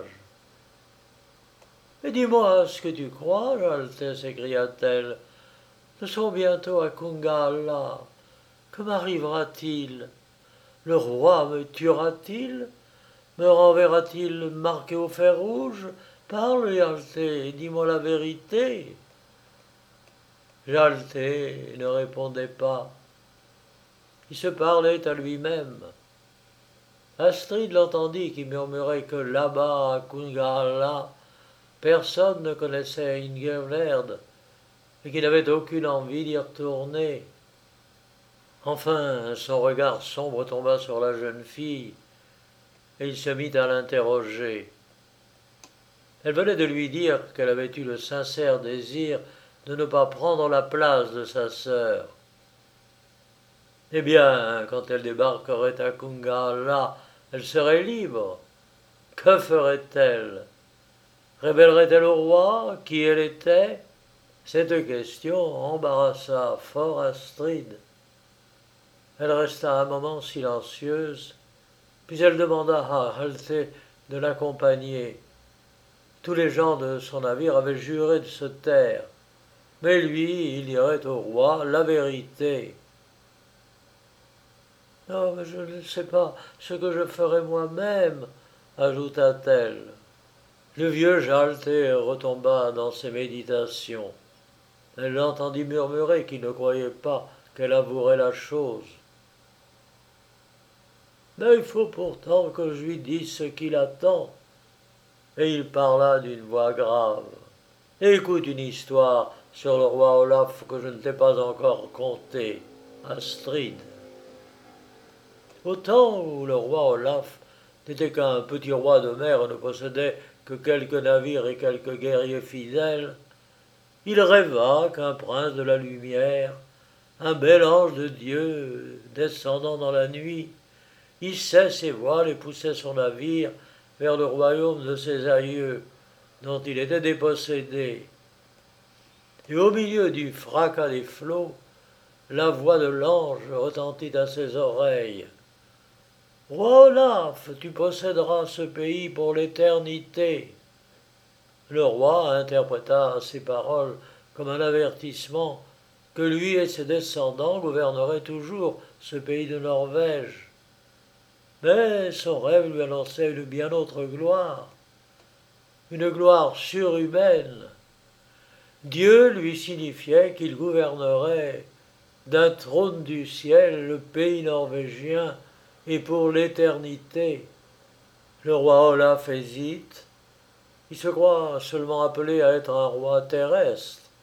« Mais dis-moi ce que tu crois, Jalté, s'écria-t-elle. Nous sommes bientôt à Kungala. Que m'arrivera-t-il? Le roi me tuera-t-il? Me renverra-t-il marqué au fer rouge? Parle, Jalté, dis-moi la vérité. » Jalté ne répondait pas. Il se parlait à lui-même. Astrid l'entendit qui murmurait que là-bas, à Kungala, personne ne connaissait Ingeverd et qu'il n'avait aucune envie d'y retourner. Enfin, son regard sombre tomba sur la jeune fille et il se mit à l'interroger. Elle venait de lui dire qu'elle avait eu le sincère désir de ne pas prendre la place de sa sœur. Eh bien, quand elle débarquerait à Kungala, elle serait libre. Que ferait-elle? Révélerait-elle au roi qui elle était? Cette question embarrassa fort Astrid. Elle resta un moment silencieuse, puis elle demanda à Jalté de l'accompagner. Tous les gens de son navire avaient juré de se taire, mais lui, il dirait au roi la vérité. « Non, mais je ne sais pas ce que je ferai moi-même, ajouta-t-elle. Le vieux Jalté retomba dans ses méditations. Elle l'entendit murmurer qu'il ne croyait pas qu'elle avouerait la chose. Mais il faut pourtant que je lui dise ce qu'il attend. Et il parla d'une voix grave. Écoute une histoire sur le roi Olaf que je ne t'ai pas encore contée, Astrid. Au temps où le roi Olaf n'était qu'un petit roi de mer et ne possédait que quelques navires et quelques guerriers fidèles, il rêva qu'un prince de la lumière, un bel ange de Dieu descendant dans la nuit, hissait ses voiles et poussait son navire vers le royaume de ses aïeux, dont il était dépossédé. Et au milieu du fracas des flots, la voix de l'ange retentit à ses oreilles. « Roi Olaf, tu posséderas ce pays pour l'éternité. » Le roi interpréta ces paroles comme un avertissement que lui et ses descendants gouverneraient toujours ce pays de Norvège. Mais son rêve lui annonçait une bien autre gloire, une gloire surhumaine. Dieu lui signifiait qu'il gouvernerait d'un trône du ciel le pays norvégien et pour l'éternité. Le roi Olaf hésite. Il se croit seulement appelé à être un roi terrestre.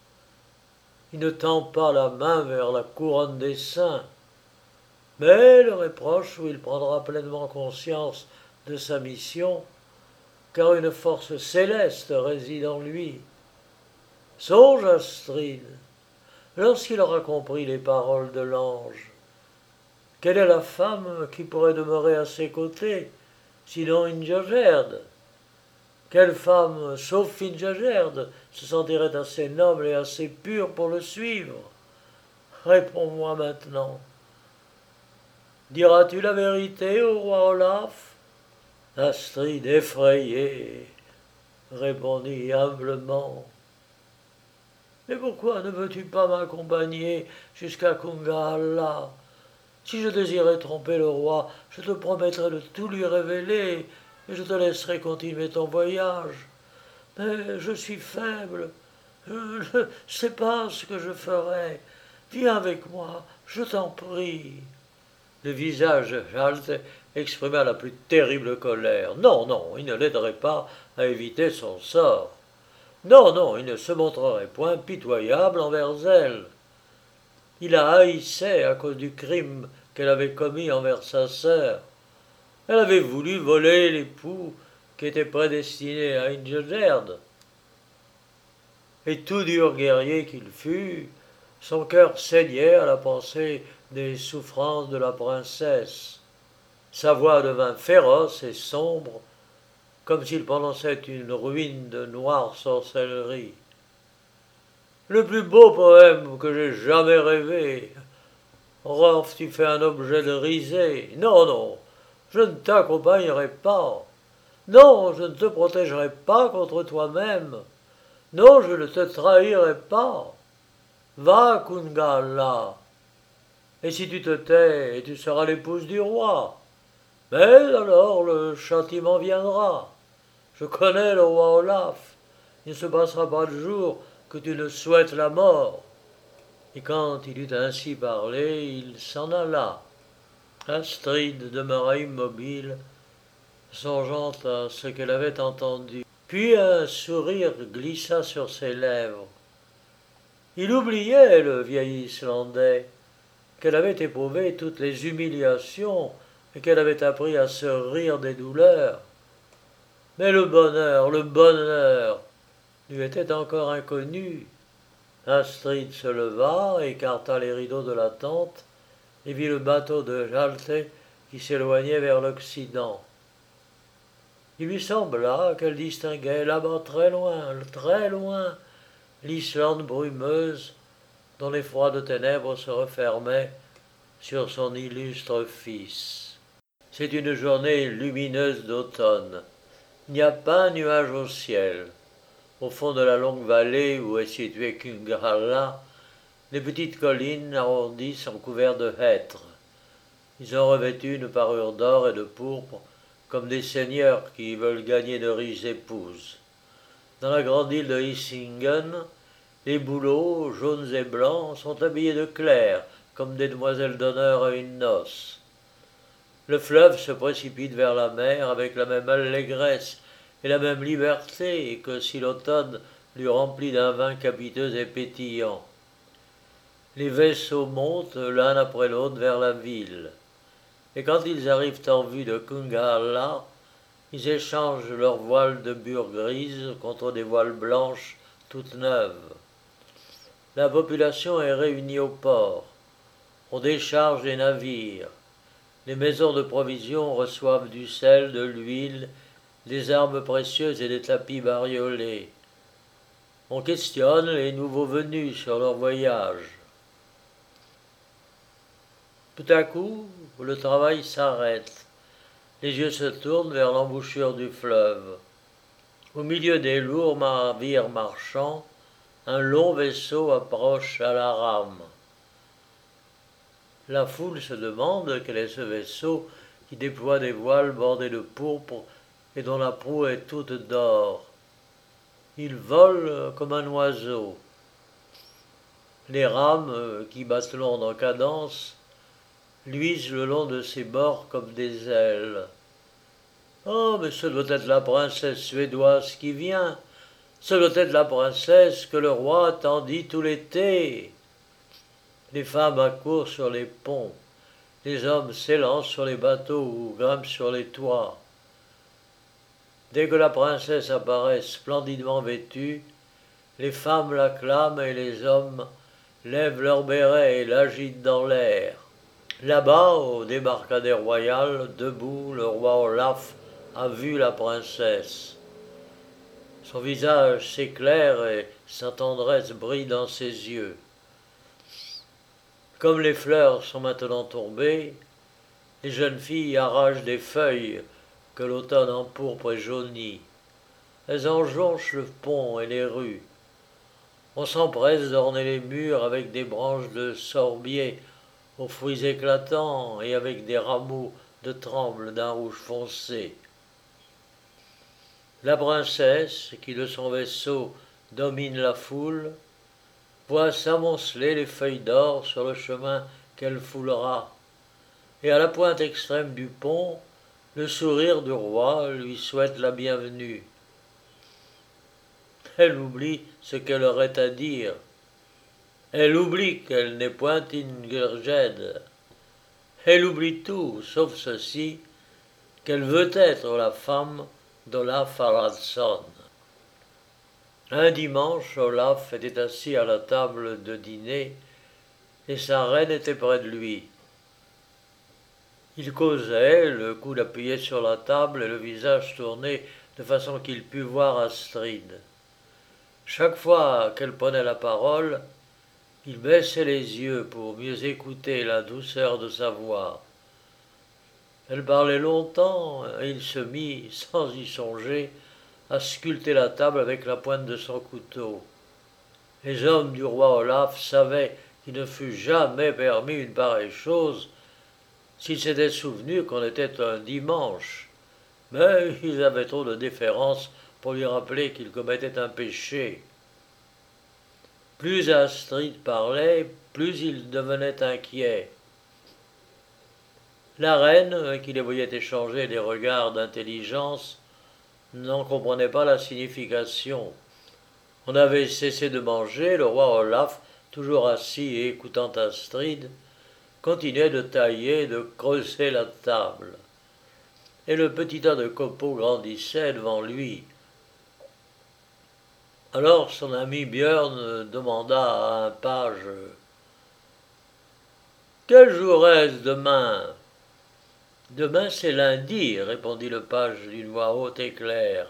il ne tend pas la main vers la couronne des saints. Mais le reproche où il prendra pleinement conscience de sa mission, car une force céleste réside en lui. Songe, Astrid, lorsqu'il aura compris les paroles de l'ange. Quelle est la femme qui pourrait demeurer à ses côtés, sinon Ingigerd? Quelle femme, sauf Ingigerd, se sentirait assez noble et assez pure pour le suivre? Réponds-moi maintenant. Diras-tu la vérité au roi Olaf? Astrid, effrayée, répondit humblement. Mais pourquoi ne veux-tu pas m'accompagner jusqu'à Kungahalla? Si je désirais tromper le roi, je te promettrais de tout lui révéler, et je te laisserai continuer ton voyage. Mais je suis faible, je ne sais pas ce que je ferai. Viens avec moi, je t'en prie. Le visage de Hjalte exprima la plus terrible colère. Non, non, il ne l'aiderait pas à éviter son sort. Non, non, il ne se montrerait point pitoyable envers elle. Il la haïssait à cause du crime qu'elle avait commis envers sa sœur. Elle avait voulu voler l'époux qui était prédestiné à Ingigerd. Et tout dur guerrier qu'il fût, son cœur saignait à la pensée des souffrances de la princesse. Sa voix devint féroce et sombre, comme s'il prononçait une ruine de noire sorcellerie. Le plus beau poème que j'ai jamais rêvé. Rolf, tu fais un objet de risée. Non, non, je ne t'accompagnerai pas. Non, je ne te protégerai pas contre toi-même. Non, je ne te trahirai pas. Va, Kungahalla. Et si tu te tais, tu seras l'épouse du roi. Mais alors le châtiment viendra. Je connais le roi Olaf. Il ne se passera pas de jour que tu ne souhaites la mort. Et quand il eut ainsi parlé, il s'en alla. Astrid demeura immobile, songeant à ce qu'elle avait entendu. Puis un sourire glissa sur ses lèvres. Il oubliait, le vieil Islandais, qu'elle avait éprouvé toutes les humiliations et qu'elle avait appris à se rire des douleurs. Mais le bonheur lui était encore inconnu. Astrid se leva, écarta les rideaux de la tente et vit le bateau de Hjalte qui s'éloignait vers l'Occident. Il lui sembla qu'elle distinguait là-bas très loin, l'Islande brumeuse dont les froides ténèbres se refermaient sur son illustre fils. C'est une journée lumineuse d'automne. Il n'y a pas un nuage au ciel. Au fond de la longue vallée où est située Kungahalla, les petites collines arrondies sont couvertes de hêtres. Ils ont revêtu une parure d'or et de pourpre, comme des seigneurs qui veulent gagner de riches épouses. Dans la grande île de Hisingen, les bouleaux, jaunes et blancs, sont habillés de clair, comme des demoiselles d'honneur à une noce. Le fleuve se précipite vers la mer avec la même allégresse et la même liberté que si l'automne l'eût rempli d'un vin capiteux et pétillant. Les vaisseaux montent l'un après l'autre vers la ville, et quand ils arrivent en vue de Kungahalla, ils échangent leurs voiles de bure grise contre des voiles blanches toutes neuves. La population est réunie au port. On décharge les navires. Les maisons de provisions reçoivent du sel, de l'huile, des armes précieuses et des tapis bariolés. On questionne les nouveaux venus sur leur voyage. Tout à coup, le travail s'arrête. Les yeux se tournent vers l'embouchure du fleuve. Au milieu des lourds navires marchands, un long vaisseau approche à la rame. La foule se demande quel est ce vaisseau qui déploie des voiles bordées de pourpre et dont la proue est toute d'or. Il vole comme un oiseau. Les rames, qui battent l'onde en cadence, luisent le long de ses bords comme des ailes. Oh, mais ce doit être la princesse suédoise qui vient. Ce doit être la princesse que le roi attendit tout l'été. Les femmes accourent sur les ponts, les hommes s'élancent sur les bateaux ou grimpent sur les toits. Dès que la princesse apparaît splendidement vêtue, les femmes l'acclament et les hommes lèvent leurs bérets et l'agitent dans l'air. Là-bas, au débarcadère royal, debout, le roi Olaf a vu la princesse. Son visage s'éclaire et sa tendresse brille dans ses yeux. Comme les fleurs sont maintenant tombées, les jeunes filles arrachent des feuilles que l'automne empourpre et jaunit. Elles enjonchent le pont et les rues. On s'empresse d'orner les murs avec des branches de sorbier aux fruits éclatants et avec des rameaux de tremble d'un rouge foncé. La princesse, qui de son vaisseau domine la foule, voit s'amonceler les feuilles d'or sur le chemin qu'elle foulera, et à la pointe extrême du pont, le sourire du roi lui souhaite la bienvenue. Elle oublie ce qu'elle aurait à dire. Elle oublie qu'elle n'est point Ingerd. Elle oublie tout, sauf ceci, qu'elle veut être la femme d'Olaf Haraldsson. Un dimanche, Olaf était assis à la table de dîner et sa reine était près de lui. Ils causaient, le coude appuyé sur la table et le visage tourné de façon qu'il pût voir Astrid. Chaque fois qu'elle prenait la parole, il baissait les yeux pour mieux écouter la douceur de sa voix. Elle parlait longtemps et il se mit, sans y songer, à sculpter la table avec la pointe de son couteau. Les hommes du roi Olaf savaient qu'il ne fut jamais permis une pareille chose s'ils s'étaient souvenus qu'on était un dimanche, mais ils avaient trop de déférence pour lui rappeler qu'il commettait un péché. Plus Astrid parlait, plus il devenait inquiet. La reine, qui les voyait échanger des regards d'intelligence, n'en comprenait pas la signification. On avait cessé de manger, le roi Olaf, toujours assis et écoutant Astrid, continuait de tailler et de creuser la table. Et le petit tas de copeaux grandissait devant lui. Alors son ami Björn demanda à un page « Quel jour est-ce demain ?» « Demain c'est lundi, répondit le page d'une voix haute et claire.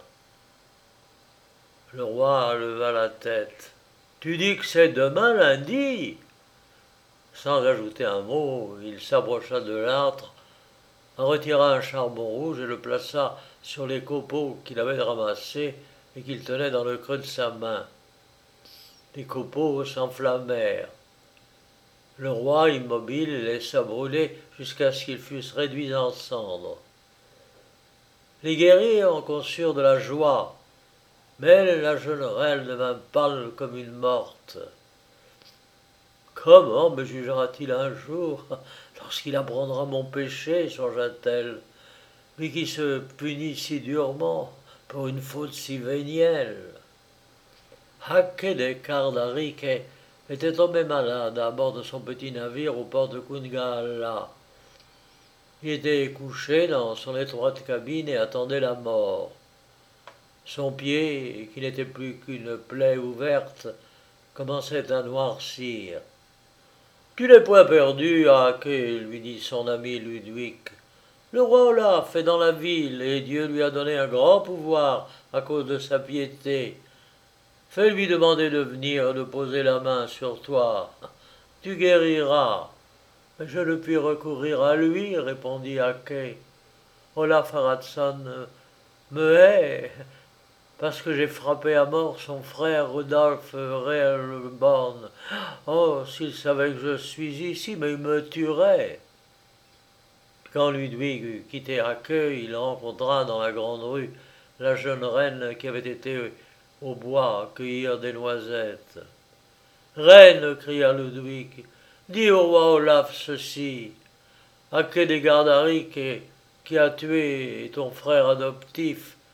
Le roi leva la tête. Tu dis que c'est demain lundi ? Sans ajouter un mot, il s'approcha de l'âtre, en retira un charbon rouge et le plaça sur les copeaux qu'il avait ramassés et qu'il tenait dans le creux de sa main. Les copeaux s'enflammèrent. Le roi, immobile, laissa brûler jusqu'à ce qu'ils fussent réduits en cendres. Les guerriers en conçurent de la joie, mais la jeune reine devint pâle comme une morte. Comment me jugera-t-il un jour lorsqu'il apprendra mon péché, songea-t-elle, lui qui se punit si durement pour une faute si vénielle. Hake de Kardarike était tombé malade à bord de son petit navire au port de Kungala. Il était couché dans son étroite cabine et attendait la mort. Son pied, qui n'était plus qu'une plaie ouverte, commençait à noircir. « Tu n'es point perdu, Hake, lui dit son ami Ludwig. Le roi Olaf est dans la ville et Dieu lui a donné un grand pouvoir à cause de sa piété. Fais-lui demander de venir de poser la main sur toi. Tu guériras. » « Je ne puis recourir à lui, répondit Hake. Olaf Haraldsson me hait parce que j'ai frappé à mort son frère Rudolf Réelborn. Oh, s'il savait que je suis ici, mais il me tuerait. Quand Ludwig eut quitté Hake, il rencontra dans la grande rue la jeune reine qui avait été au bois cueillir des noisettes. « Reine, cria Ludwig, dis au roi Olaf ceci. Hake des Gardarik qui a tué ton frère adoptif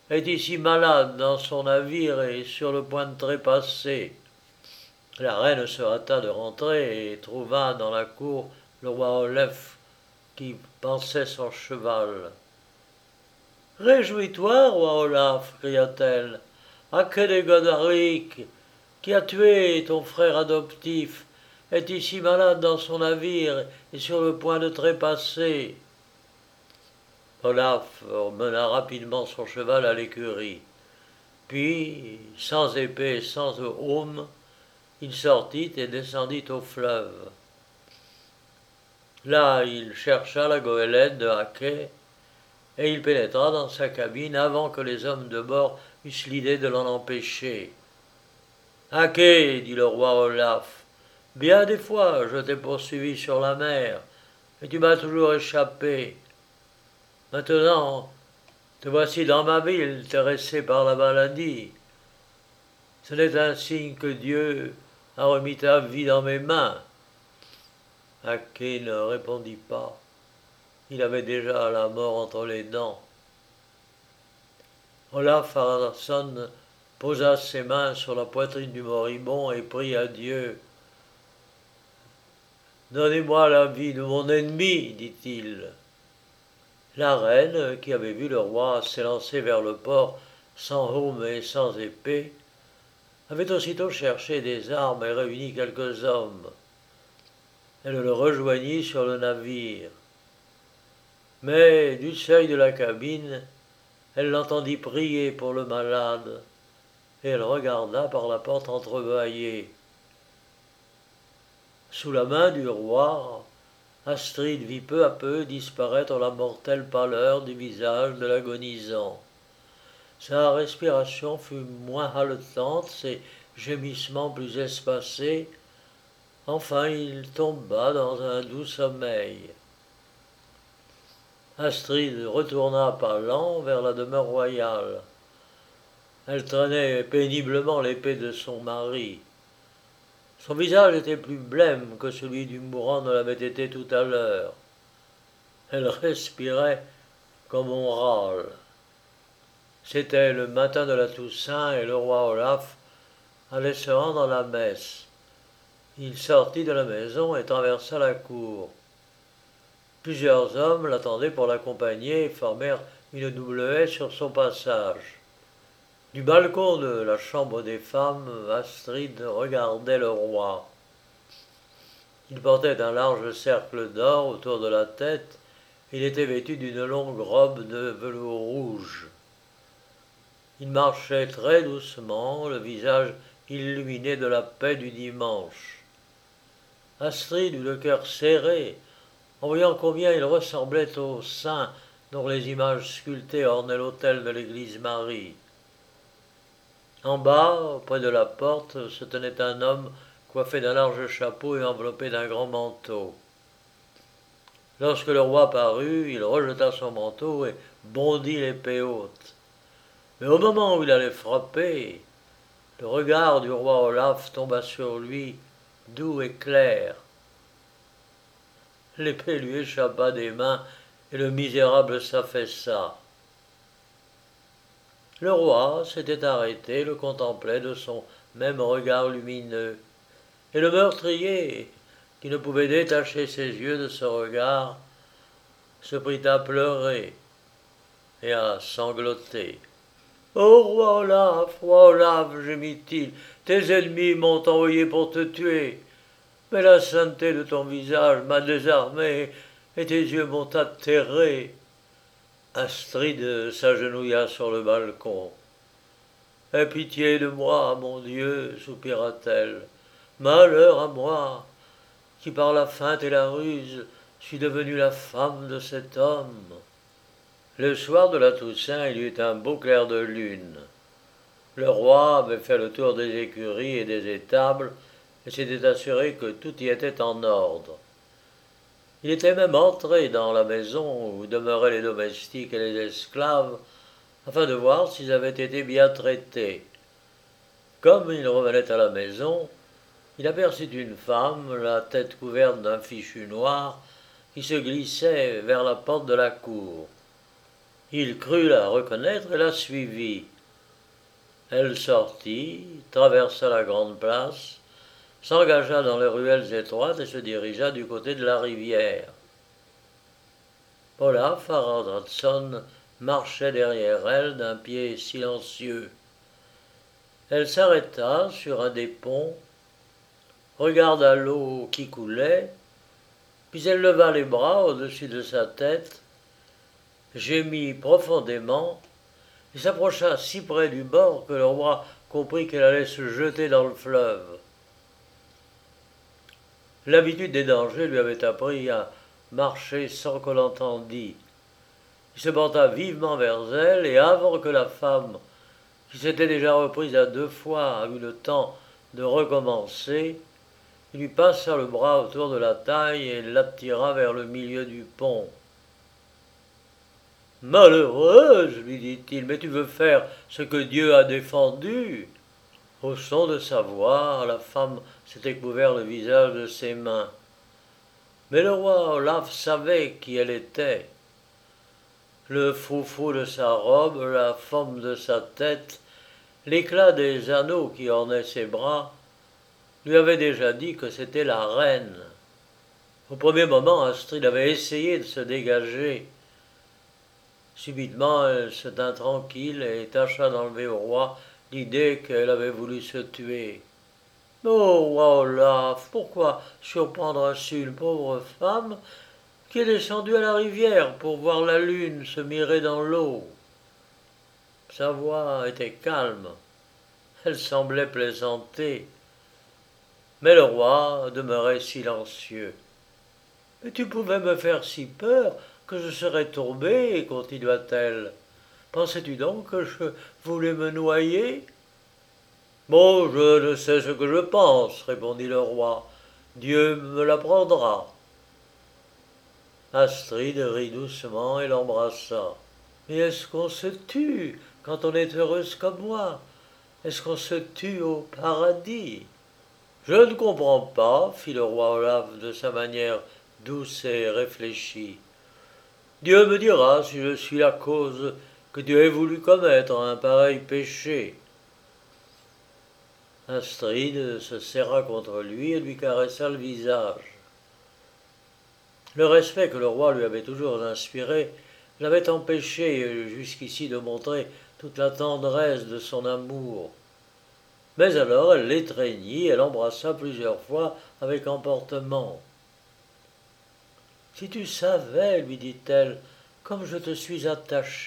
est ici malade dans son navire et sur le point de trépasser. La reine se hâta de rentrer et trouva dans la cour le roi Olaf qui pansait son cheval. Réjouis-toi, roi Olaf, cria-t-elle. Akede Godaric, qui a tué ton frère adoptif, est ici malade dans son navire et sur le point de trépasser. Olaf mena rapidement son cheval à l'écurie. Puis, sans épée et sans aume, il sortit et descendit au fleuve. Là, il chercha la goélette de Hake et il pénétra dans sa cabine avant que les hommes de bord eussent l'idée de l'en empêcher. Hake, dit le roi Olaf, bien des fois je t'ai poursuivi sur la mer, mais tu m'as toujours échappé. Maintenant, te voici dans ma ville, terrassé par la maladie. Ce n'est un signe que Dieu a remis ta vie dans mes mains. Hake ne répondit pas. Il avait déjà la mort entre les dents. Olaf Haraldsson posa ses mains sur la poitrine du moribond et pria Dieu. « Donnez-moi la vie de mon ennemi, dit-il. » La reine, qui avait vu le roi s'élancer vers le port sans aume et sans épée, avait aussitôt cherché des armes et réuni quelques hommes. Elle le rejoignit sur le navire. Mais du seuil de la cabine, elle l'entendit prier pour le malade, et elle regarda par la porte entrebâillée. Sous la main du roi, Astrid vit peu à peu disparaître la mortelle pâleur du visage de l'agonisant. Sa respiration fut moins haletante, ses gémissements plus espacés. Enfin, il tomba dans un doux sommeil. Astrid retourna à pas lents vers la demeure royale. Elle traînait péniblement l'épée de son mari. Son visage était plus blême que celui du mourant ne l'avait été tout à l'heure. Elle respirait comme on râle. C'était le matin de la Toussaint et le roi Olaf allait se rendre à la messe. Il sortit de la maison et traversa la cour. Plusieurs hommes l'attendaient pour l'accompagner et formèrent une double haie sur son passage. Du balcon de la chambre des femmes, Astrid regardait le roi. Il portait un large cercle d'or autour de la tête et il était vêtu d'une longue robe de velours rouge. Il marchait très doucement, le visage illuminé de la paix du dimanche. Astrid eut le cœur serré en voyant combien il ressemblait aux saints dont les images sculptées ornaient l'autel de l'église Marie. En bas, près de la porte, se tenait un homme coiffé d'un large chapeau et enveloppé d'un grand manteau. Lorsque le roi parut, il rejeta son manteau et bondit l'épée haute. Mais au moment où il allait frapper, le regard du roi Olaf tomba sur lui, doux et clair. L'épée lui échappa des mains et le misérable s'affaissa. Le roi s'était arrêté, le contemplait de son même regard lumineux. Et le meurtrier, qui ne pouvait détacher ses yeux de ce regard, se prit à pleurer et à sangloter. « Oh, roi Olaf, gémit-il, tes ennemis m'ont envoyé pour te tuer, mais la sainteté de ton visage m'a désarmé et tes yeux m'ont atterré. » Astrid s'agenouilla sur le balcon. « Aie pitié de moi, mon Dieu, soupira-t-elle. Malheur à moi, qui par la feinte et la ruse suis devenue la femme de cet homme. » Le soir de la Toussaint, il y eut un beau clair de lune. Le roi avait fait le tour des écuries et des étables et s'était assuré que tout y était en ordre. Il était même entré dans la maison où demeuraient les domestiques et les esclaves, afin de voir s'ils avaient été bien traités. Comme il revenait à la maison, il aperçut une femme, la tête couverte d'un fichu noir, qui se glissait vers la porte de la cour. Il crut la reconnaître et la suivit. Elle sortit, traversa la grande place, s'engagea dans les ruelles étroites et se dirigea du côté de la rivière. Olaf Haraldsson marchait derrière elle d'un pied silencieux. Elle s'arrêta sur un des ponts, regarda l'eau qui coulait, puis elle leva les bras au-dessus de sa tête, gémit profondément et s'approcha si près du bord que le roi comprit qu'elle allait se jeter dans le fleuve. L'habitude des dangers lui avait appris à marcher sans qu'on l'entendît. Il se porta vivement vers elle et avant que la femme, qui s'était déjà reprise à 2 fois, eût le temps de recommencer, il lui passa le bras autour de la taille et l'attira vers le milieu du pont. Malheureuse, lui dit-il, mais tu veux faire ce que Dieu a défendu. Au son de sa voix, la femme s'était couvert le visage de ses mains. Mais le roi Olaf savait qui elle était. Le froufrou de sa robe, la forme de sa tête, l'éclat des anneaux qui ornaient ses bras, lui avaient déjà dit que c'était la reine. Au premier moment, Astrid avait essayé de se dégager. Subitement, elle se tint tranquille et tâcha d'enlever au roi l'idée qu'elle avait voulu se tuer. Oh, roi Olaf, pourquoi surprendre ainsi une pauvre femme qui est descendue à la rivière pour voir la lune se mirer dans l'eau? Sa voix était calme, elle semblait plaisanter, mais le roi demeurait silencieux. « Mais tu pouvais me faire si peur que je serais tombée, continua-t-elle. Pensais-tu donc que je voulais me noyer? Bon, je ne sais ce que je pense, répondit le roi. Dieu me l'apprendra. Astrid rit doucement et l'embrassa. Mais est-ce qu'on se tue quand on est heureuse comme moi? Est-ce qu'on se tue au paradis? Je ne comprends pas, fit le roi Olaf de sa manière douce et réfléchie. Dieu me dira si je suis la cause que Dieu ait voulu commettre un pareil péché. Astrid se serra contre lui et lui caressa le visage. Le respect que le roi lui avait toujours inspiré l'avait empêché jusqu'ici de montrer toute la tendresse de son amour. Mais alors elle l'étreignit et l'embrassa plusieurs fois avec emportement. « Si tu savais, lui dit-elle, comme je te suis attachée. »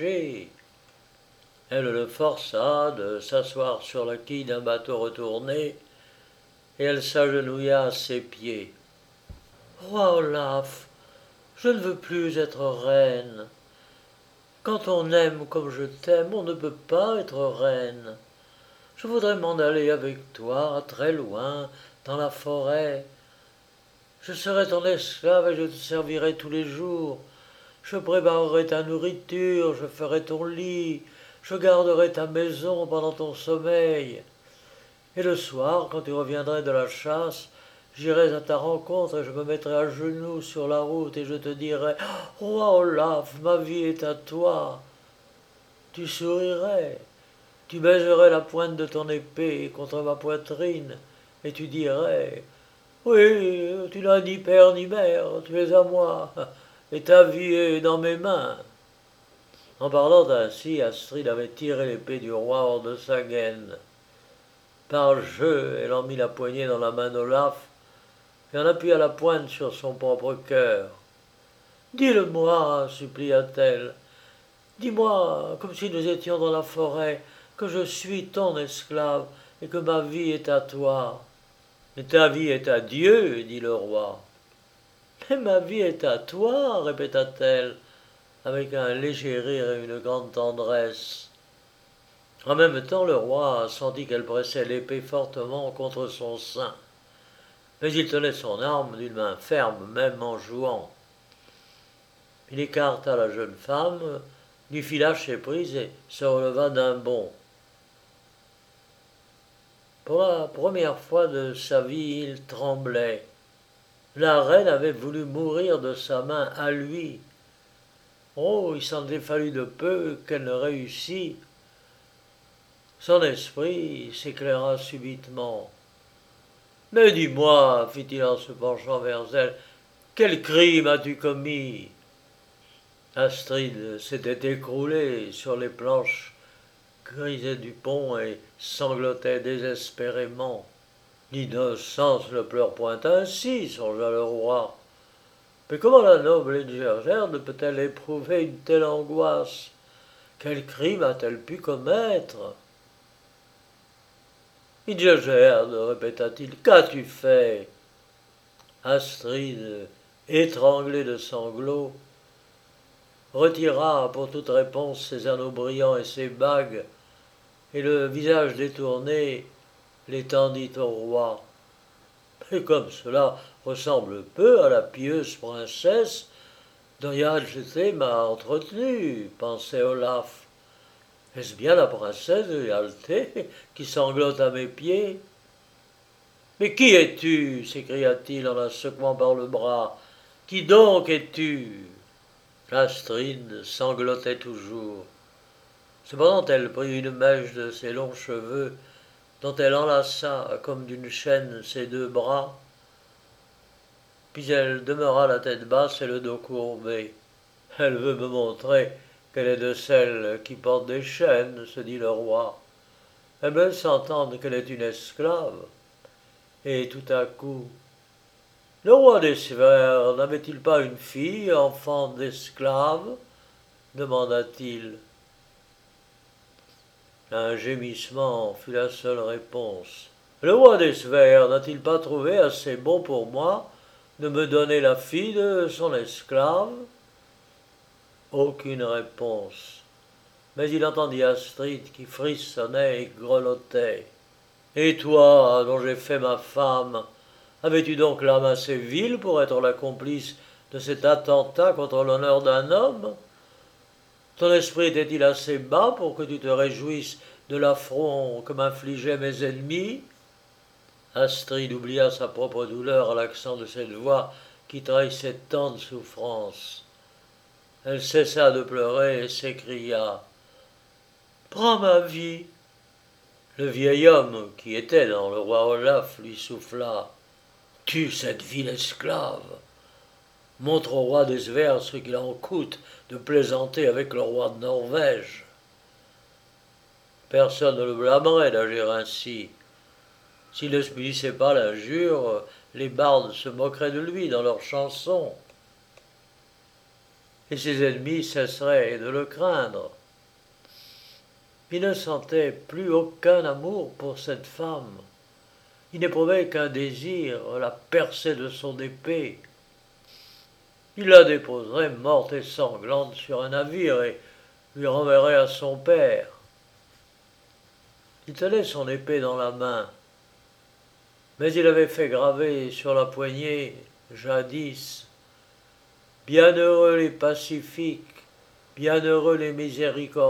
Elle le força de s'asseoir sur la quille d'un bateau retourné, et elle s'agenouilla à ses pieds. « Roi Olaf, je ne veux plus être reine. Quand on aime comme je t'aime, on ne peut pas être reine. Je voudrais m'en aller avec toi, très loin, dans la forêt. Je serai ton esclave et je te servirai tous les jours. Je préparerai ta nourriture, je ferai ton lit, je garderai ta maison pendant ton sommeil. Et le soir, quand tu reviendrais de la chasse, j'irai à ta rencontre et je me mettrai à genoux sur la route et je te dirai « Roi Olaf, ma vie est à toi !» Tu sourirais, tu baiserais la pointe de ton épée contre ma poitrine et tu dirais « Oui, tu n'as ni père ni mère, tu es à moi et ta vie est dans mes mains. » En parlant ainsi, Astrid avait tiré l'épée du roi hors de sa gaine. Par jeu, elle en mit la poignée dans la main d'Olaf et en appuya la pointe sur son propre cœur. « Dis-le-moi, supplia-t-elle. Dis-moi, comme si nous étions dans la forêt, que je suis ton esclave et que ma vie est à toi. »« Mais ta vie est à Dieu, dit le roi. »« Mais ma vie est à toi, répéta-t-elle, avec un léger rire et une grande tendresse. En même temps, le roi sentit qu'elle pressait l'épée fortement contre son sein. Mais il tenait son arme d'une main ferme, même en jouant. Il écarta la jeune femme, lui fit lâcher prise et se releva d'un bond. Pour la première fois de sa vie, il tremblait. La reine avait voulu mourir de sa main à lui. Oh, il s'en est fallu de peu qu'elle ne réussit. Son esprit s'éclaira subitement. Mais dis-moi, fit-il en se penchant vers elle, quel crime as-tu commis? Astrid s'était écroulée sur les planches grisées du pont et sanglotait désespérément. L'innocence ne pleure point ainsi, songea le roi. Mais comment la noble Edgergerde peut-elle éprouver une telle angoisse? Quel crime a-t-elle pu commettre? Edgergerde, répéta-t-il, qu'as-tu fait? Astrid, étranglée de sanglots, retira pour toute réponse ses anneaux brillants et ses bagues, et le visage détourné les tendit au roi. Et comme cela ressemble peu à la pieuse princesse dont Hjalté m'a entretenu, pensait Olaf. Est-ce bien la princesse de Hjalté qui sanglote à mes pieds? Mais qui es-tu? S'écria-t-il en la secouant par le bras. Qui donc es-tu? Astrid sanglotait toujours. Cependant elle prit une mèche de ses longs cheveux, dont elle enlaça comme d'une chaîne ses deux bras, puis elle demeura la tête basse et le dos courbé. Elle veut me montrer qu'elle est de celles qui portent des chaînes, se dit le roi. Elle veut s'entendre qu'elle est une esclave. Et tout à coup, le roi des Sphères n'avait-il pas une fille, enfant d'esclave? Demanda-t-il. Un gémissement fut la seule réponse. Le roi des Sphères n'a-t-il pas trouvé assez bon pour moi de me donner la fille de son esclave? Aucune réponse. Mais il entendit Astrid qui frissonnait et grelottait. Et toi, dont j'ai fait ma femme, avais-tu donc l'âme assez vile pour être la complice de cet attentat contre l'honneur d'un homme? Ton esprit était-il assez bas pour que tu te réjouisses de l'affront que m'infligeaient mes ennemis? Astrid oublia sa propre douleur à l'accent de cette voix qui trahissait tant de souffrance. Elle cessa de pleurer et s'écria « Prends ma vie !» Le vieil homme qui était dans le roi Olaf lui souffla « Tue cette vile esclave ! Montre au roi des Svers ce qu'il en coûte de plaisanter avec le roi de Norvège. » Personne ne le blâmerait d'agir ainsi. S'il ne subissait pas l'injure, les bardes se moqueraient de lui dans leurs chansons. Et ses ennemis cesseraient de le craindre. Il ne sentait plus aucun amour pour cette femme. Il n'éprouvait qu'un désir, la percer de son épée. Il la déposerait morte et sanglante sur un navire et lui renverrait à son père. Il tenait son épée dans la main, mais il avait fait graver sur la poignée, jadis, « Bienheureux les pacifiques, bienheureux les miséricordieux ».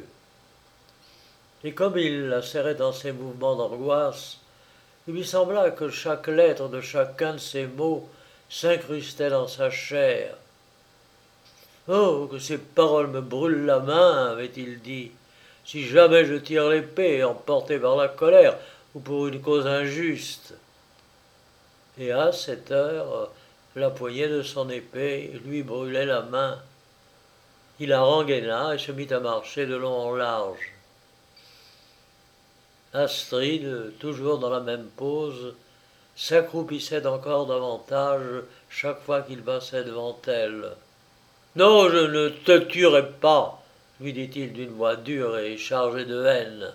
Et comme il la serrait dans ses mouvements d'angoisse, il lui sembla que chaque lettre de chacun de ces mots s'incrustait dans sa chair. « Oh, que ces paroles me brûlent la main, avait-il dit, si jamais je tire l'épée, emporté par la colère ou pour une cause injuste. » Et à cette heure, la poignée de son épée lui brûlait la main. Il la rengaina et se mit à marcher de long en large. Astrid, toujours dans la même pose, s'accroupissait encore davantage chaque fois qu'il passait devant elle. « Non, je ne te tuerai pas, » lui dit-il d'une voix dure et chargée de haine.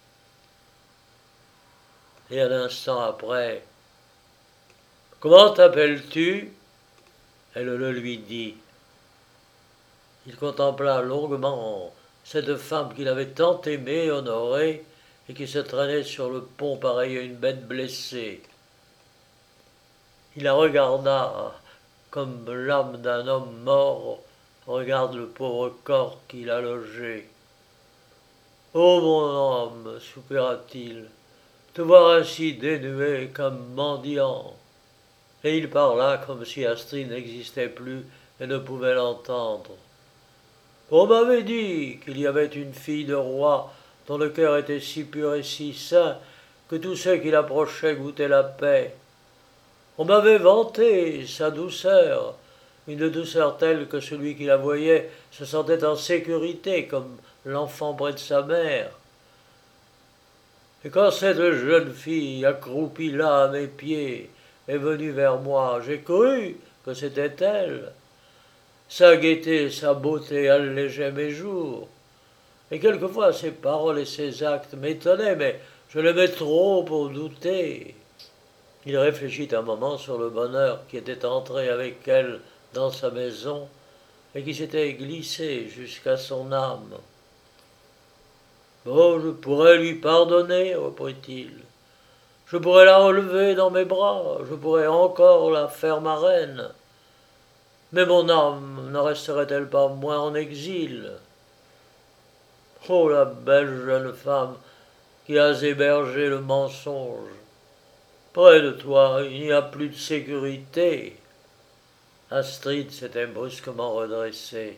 Et un instant après, « Comment t'appelles-tu » Elle le lui dit. Il contempla longuement cette femme qu'il avait tant aimée et honorée, et qui se traînait sur le pont pareil à une bête blessée. Il la regarda comme l'âme d'un homme mort regarde le pauvre corps qu'il a logé. « Ô mon âme, soupira-t-il, te voir ainsi dénué comme mendiant. » Et il parla comme si Astrid n'existait plus et ne pouvait l'entendre. On m'avait dit qu'il y avait une fille de roi dont le cœur était si pur et si saint que tous ceux qui l'approchaient goûtaient la paix. On m'avait vanté sa douceur, une douceur telle que celui qui la voyait se sentait en sécurité comme l'enfant près de sa mère. Et quand cette jeune fille, accroupie là à mes pieds, est venue vers moi, j'ai cru que c'était elle. Sa gaieté, sa beauté allégeaient mes jours. Et quelquefois ses paroles et ses actes m'étonnaient, mais je l'aimais trop pour douter. Il réfléchit un moment sur le bonheur qui était entré avec elle dans sa maison et qui s'était glissé jusqu'à son âme. Oh, je pourrais lui pardonner, reprit-il. Je pourrais la relever dans mes bras, je pourrais encore la faire ma reine. Mais mon âme ne resterait-elle pas moins en exil? Oh, la belle jeune femme qui as hébergé le mensonge. Près de toi, il n'y a plus de sécurité. Astrid s'était brusquement redressée.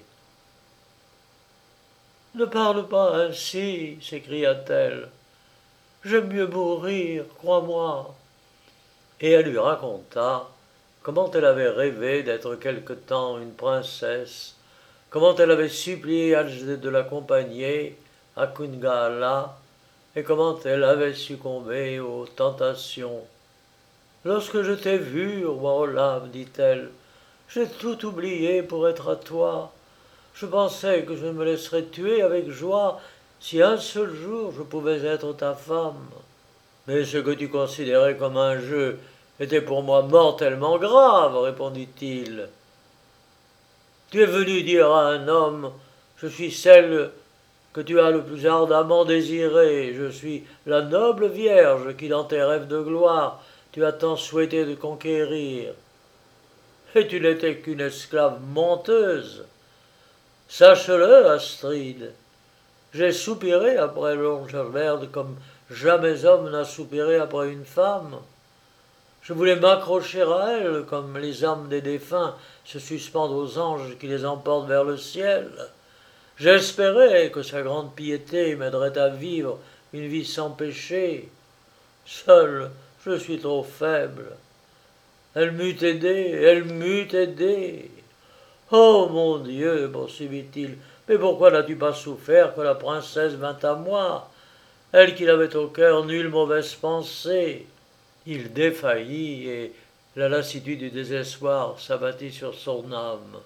Ne parle pas ainsi, s'écria-t-elle. J'aime mieux mourir, crois-moi. Et elle lui raconta comment elle avait rêvé d'être quelque temps une princesse, comment elle avait supplié Alger de l'accompagner à Kungala, et comment elle avait succombé aux tentations. Lorsque je t'ai vu, roi Olaf, dit-elle, j'ai tout oublié pour être à toi. Je pensais que je me laisserais tuer avec joie si un seul jour je pouvais être ta femme. Mais ce que tu considérais comme un jeu était pour moi mortellement grave, répondit-il. Tu es venu dire à un homme, je suis celle que tu as le plus ardemment désirée, je suis la noble vierge qui dans tes rêves de gloire tu as tant souhaité de conquérir. Et tu n'étais qu'une esclave menteuse. Sache-le, Astrid, j'ai soupiré après Longerverde comme jamais homme n'a soupiré après une femme. Je voulais m'accrocher à elle comme les âmes des défunts se suspendent aux anges qui les emportent vers le ciel. J'espérais que sa grande piété m'aiderait à vivre une vie sans péché. Seul, je suis trop faible. Elle m'eût aidé. Oh mon Dieu, poursuivit-il, mais pourquoi n'as-tu pas souffert que la princesse vînt à moi, elle qui n'avait au cœur nulle mauvaise pensée? Il défaillit et la lassitude du désespoir s'abattit sur son âme.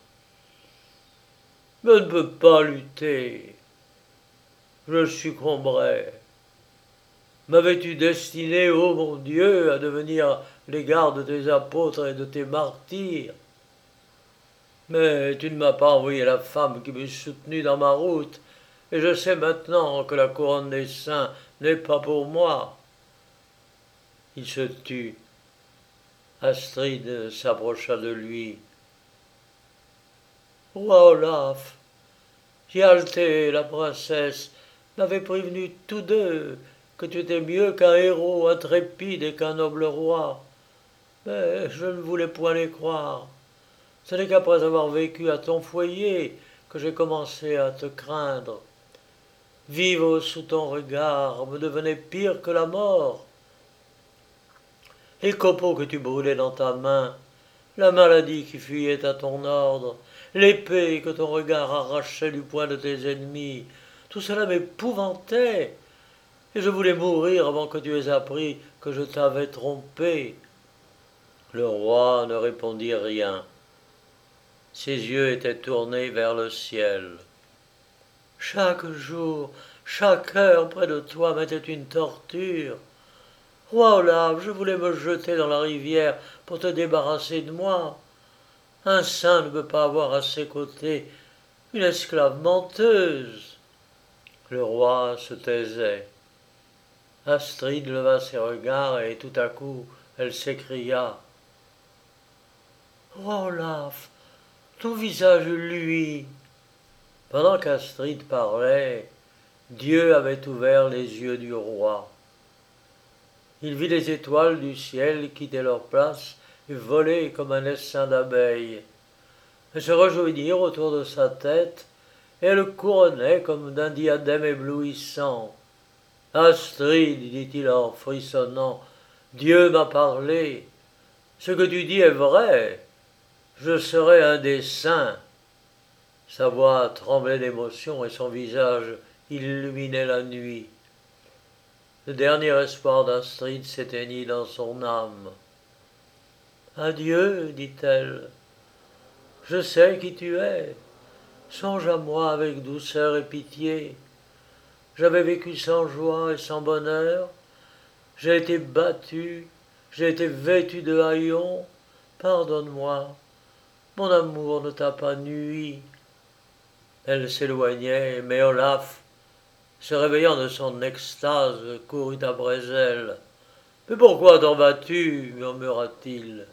Je ne peux pas lutter, je succomberai. M'avais-tu destiné, ô mon Dieu, à devenir les gardes de tes apôtres et de tes martyrs? Mais tu ne m'as pas envoyé la femme qui m'eût soutenu dans ma route, et je sais maintenant que la couronne des saints n'est pas pour moi. Il se tut. Astrid s'approcha de lui. Roi Olaf, Hjalte, la princesse, m'avaient prévenu tous deux que tu étais mieux qu'un héros intrépide et qu'un noble roi. Mais je ne voulais point les croire. Ce n'est qu'après avoir vécu à ton foyer que j'ai commencé à te craindre. Vivre sous ton regard me devenait pire que la mort. Les copeaux que tu brûlais dans ta main, la maladie qui fuyait à ton ordre, l'épée que ton regard arrachait du poing de tes ennemis, tout cela m'épouvantait, et je voulais mourir avant que tu aies appris que je t'avais trompé. Le roi ne répondit rien. Ses yeux étaient tournés vers le ciel. Chaque jour, chaque heure près de toi m'était une torture. Roi Olaf, je voulais me jeter dans la rivière pour te débarrasser de moi. Un saint ne peut pas avoir à ses côtés une esclave menteuse. Le roi se taisait. Astrid leva ses regards et tout à coup elle s'écria. Roi Olaf, ton visage luit. Pendant qu'Astrid parlait, Dieu avait ouvert les yeux du roi. Il vit les étoiles du ciel quitter leur place et voler comme un essaim d'abeilles, et se rejoignir autour de sa tête, et elle couronnait comme d'un diadème éblouissant. Astrid, dit-il en frissonnant, Dieu m'a parlé. Ce que tu dis est vrai. Je serai un des saints. Sa voix tremblait d'émotion et son visage illuminait la nuit. Le dernier espoir d'Astrid s'éteignit dans son âme. Adieu, dit-elle. Je sais qui tu es. Songe à moi avec douceur et pitié. J'avais vécu sans joie et sans bonheur. J'ai été battue, j'ai été vêtue de haillons. Pardonne-moi. Mon amour ne t'a pas nui. Elle s'éloignait, mais Olaf, se réveillant de son extase, courut après elle. Mais pourquoi t'en vas-tu murmura-t-il.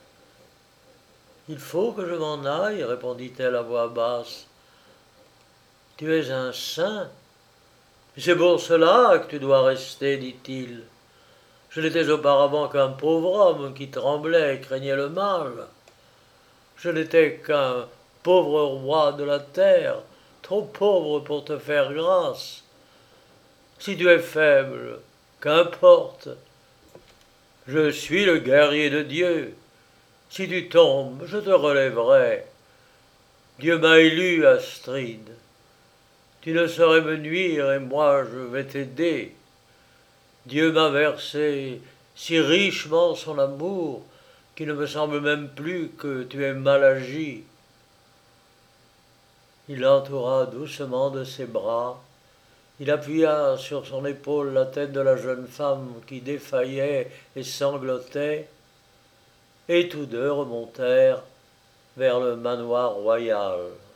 Il faut que je m'en aille, répondit-elle à voix basse. Tu es un saint. C'est pour cela que tu dois rester, dit-il. Je n'étais auparavant qu'un pauvre homme qui tremblait et craignait le mal. Je n'étais qu'un pauvre roi de la terre, trop pauvre pour te faire grâce. Si tu es faible, qu'importe. Je suis le guerrier de Dieu. Si tu tombes, je te relèverai. Dieu m'a élu, Astrid. Tu ne saurais me nuire et moi je vais t'aider. Dieu m'a versé si richement son amour qu'il ne me semble même plus que tu aies mal agi. Il l'entoura doucement de ses bras. Il appuya sur son épaule la tête de la jeune femme qui défaillait et sanglotait, et tous deux remontèrent vers le manoir royal.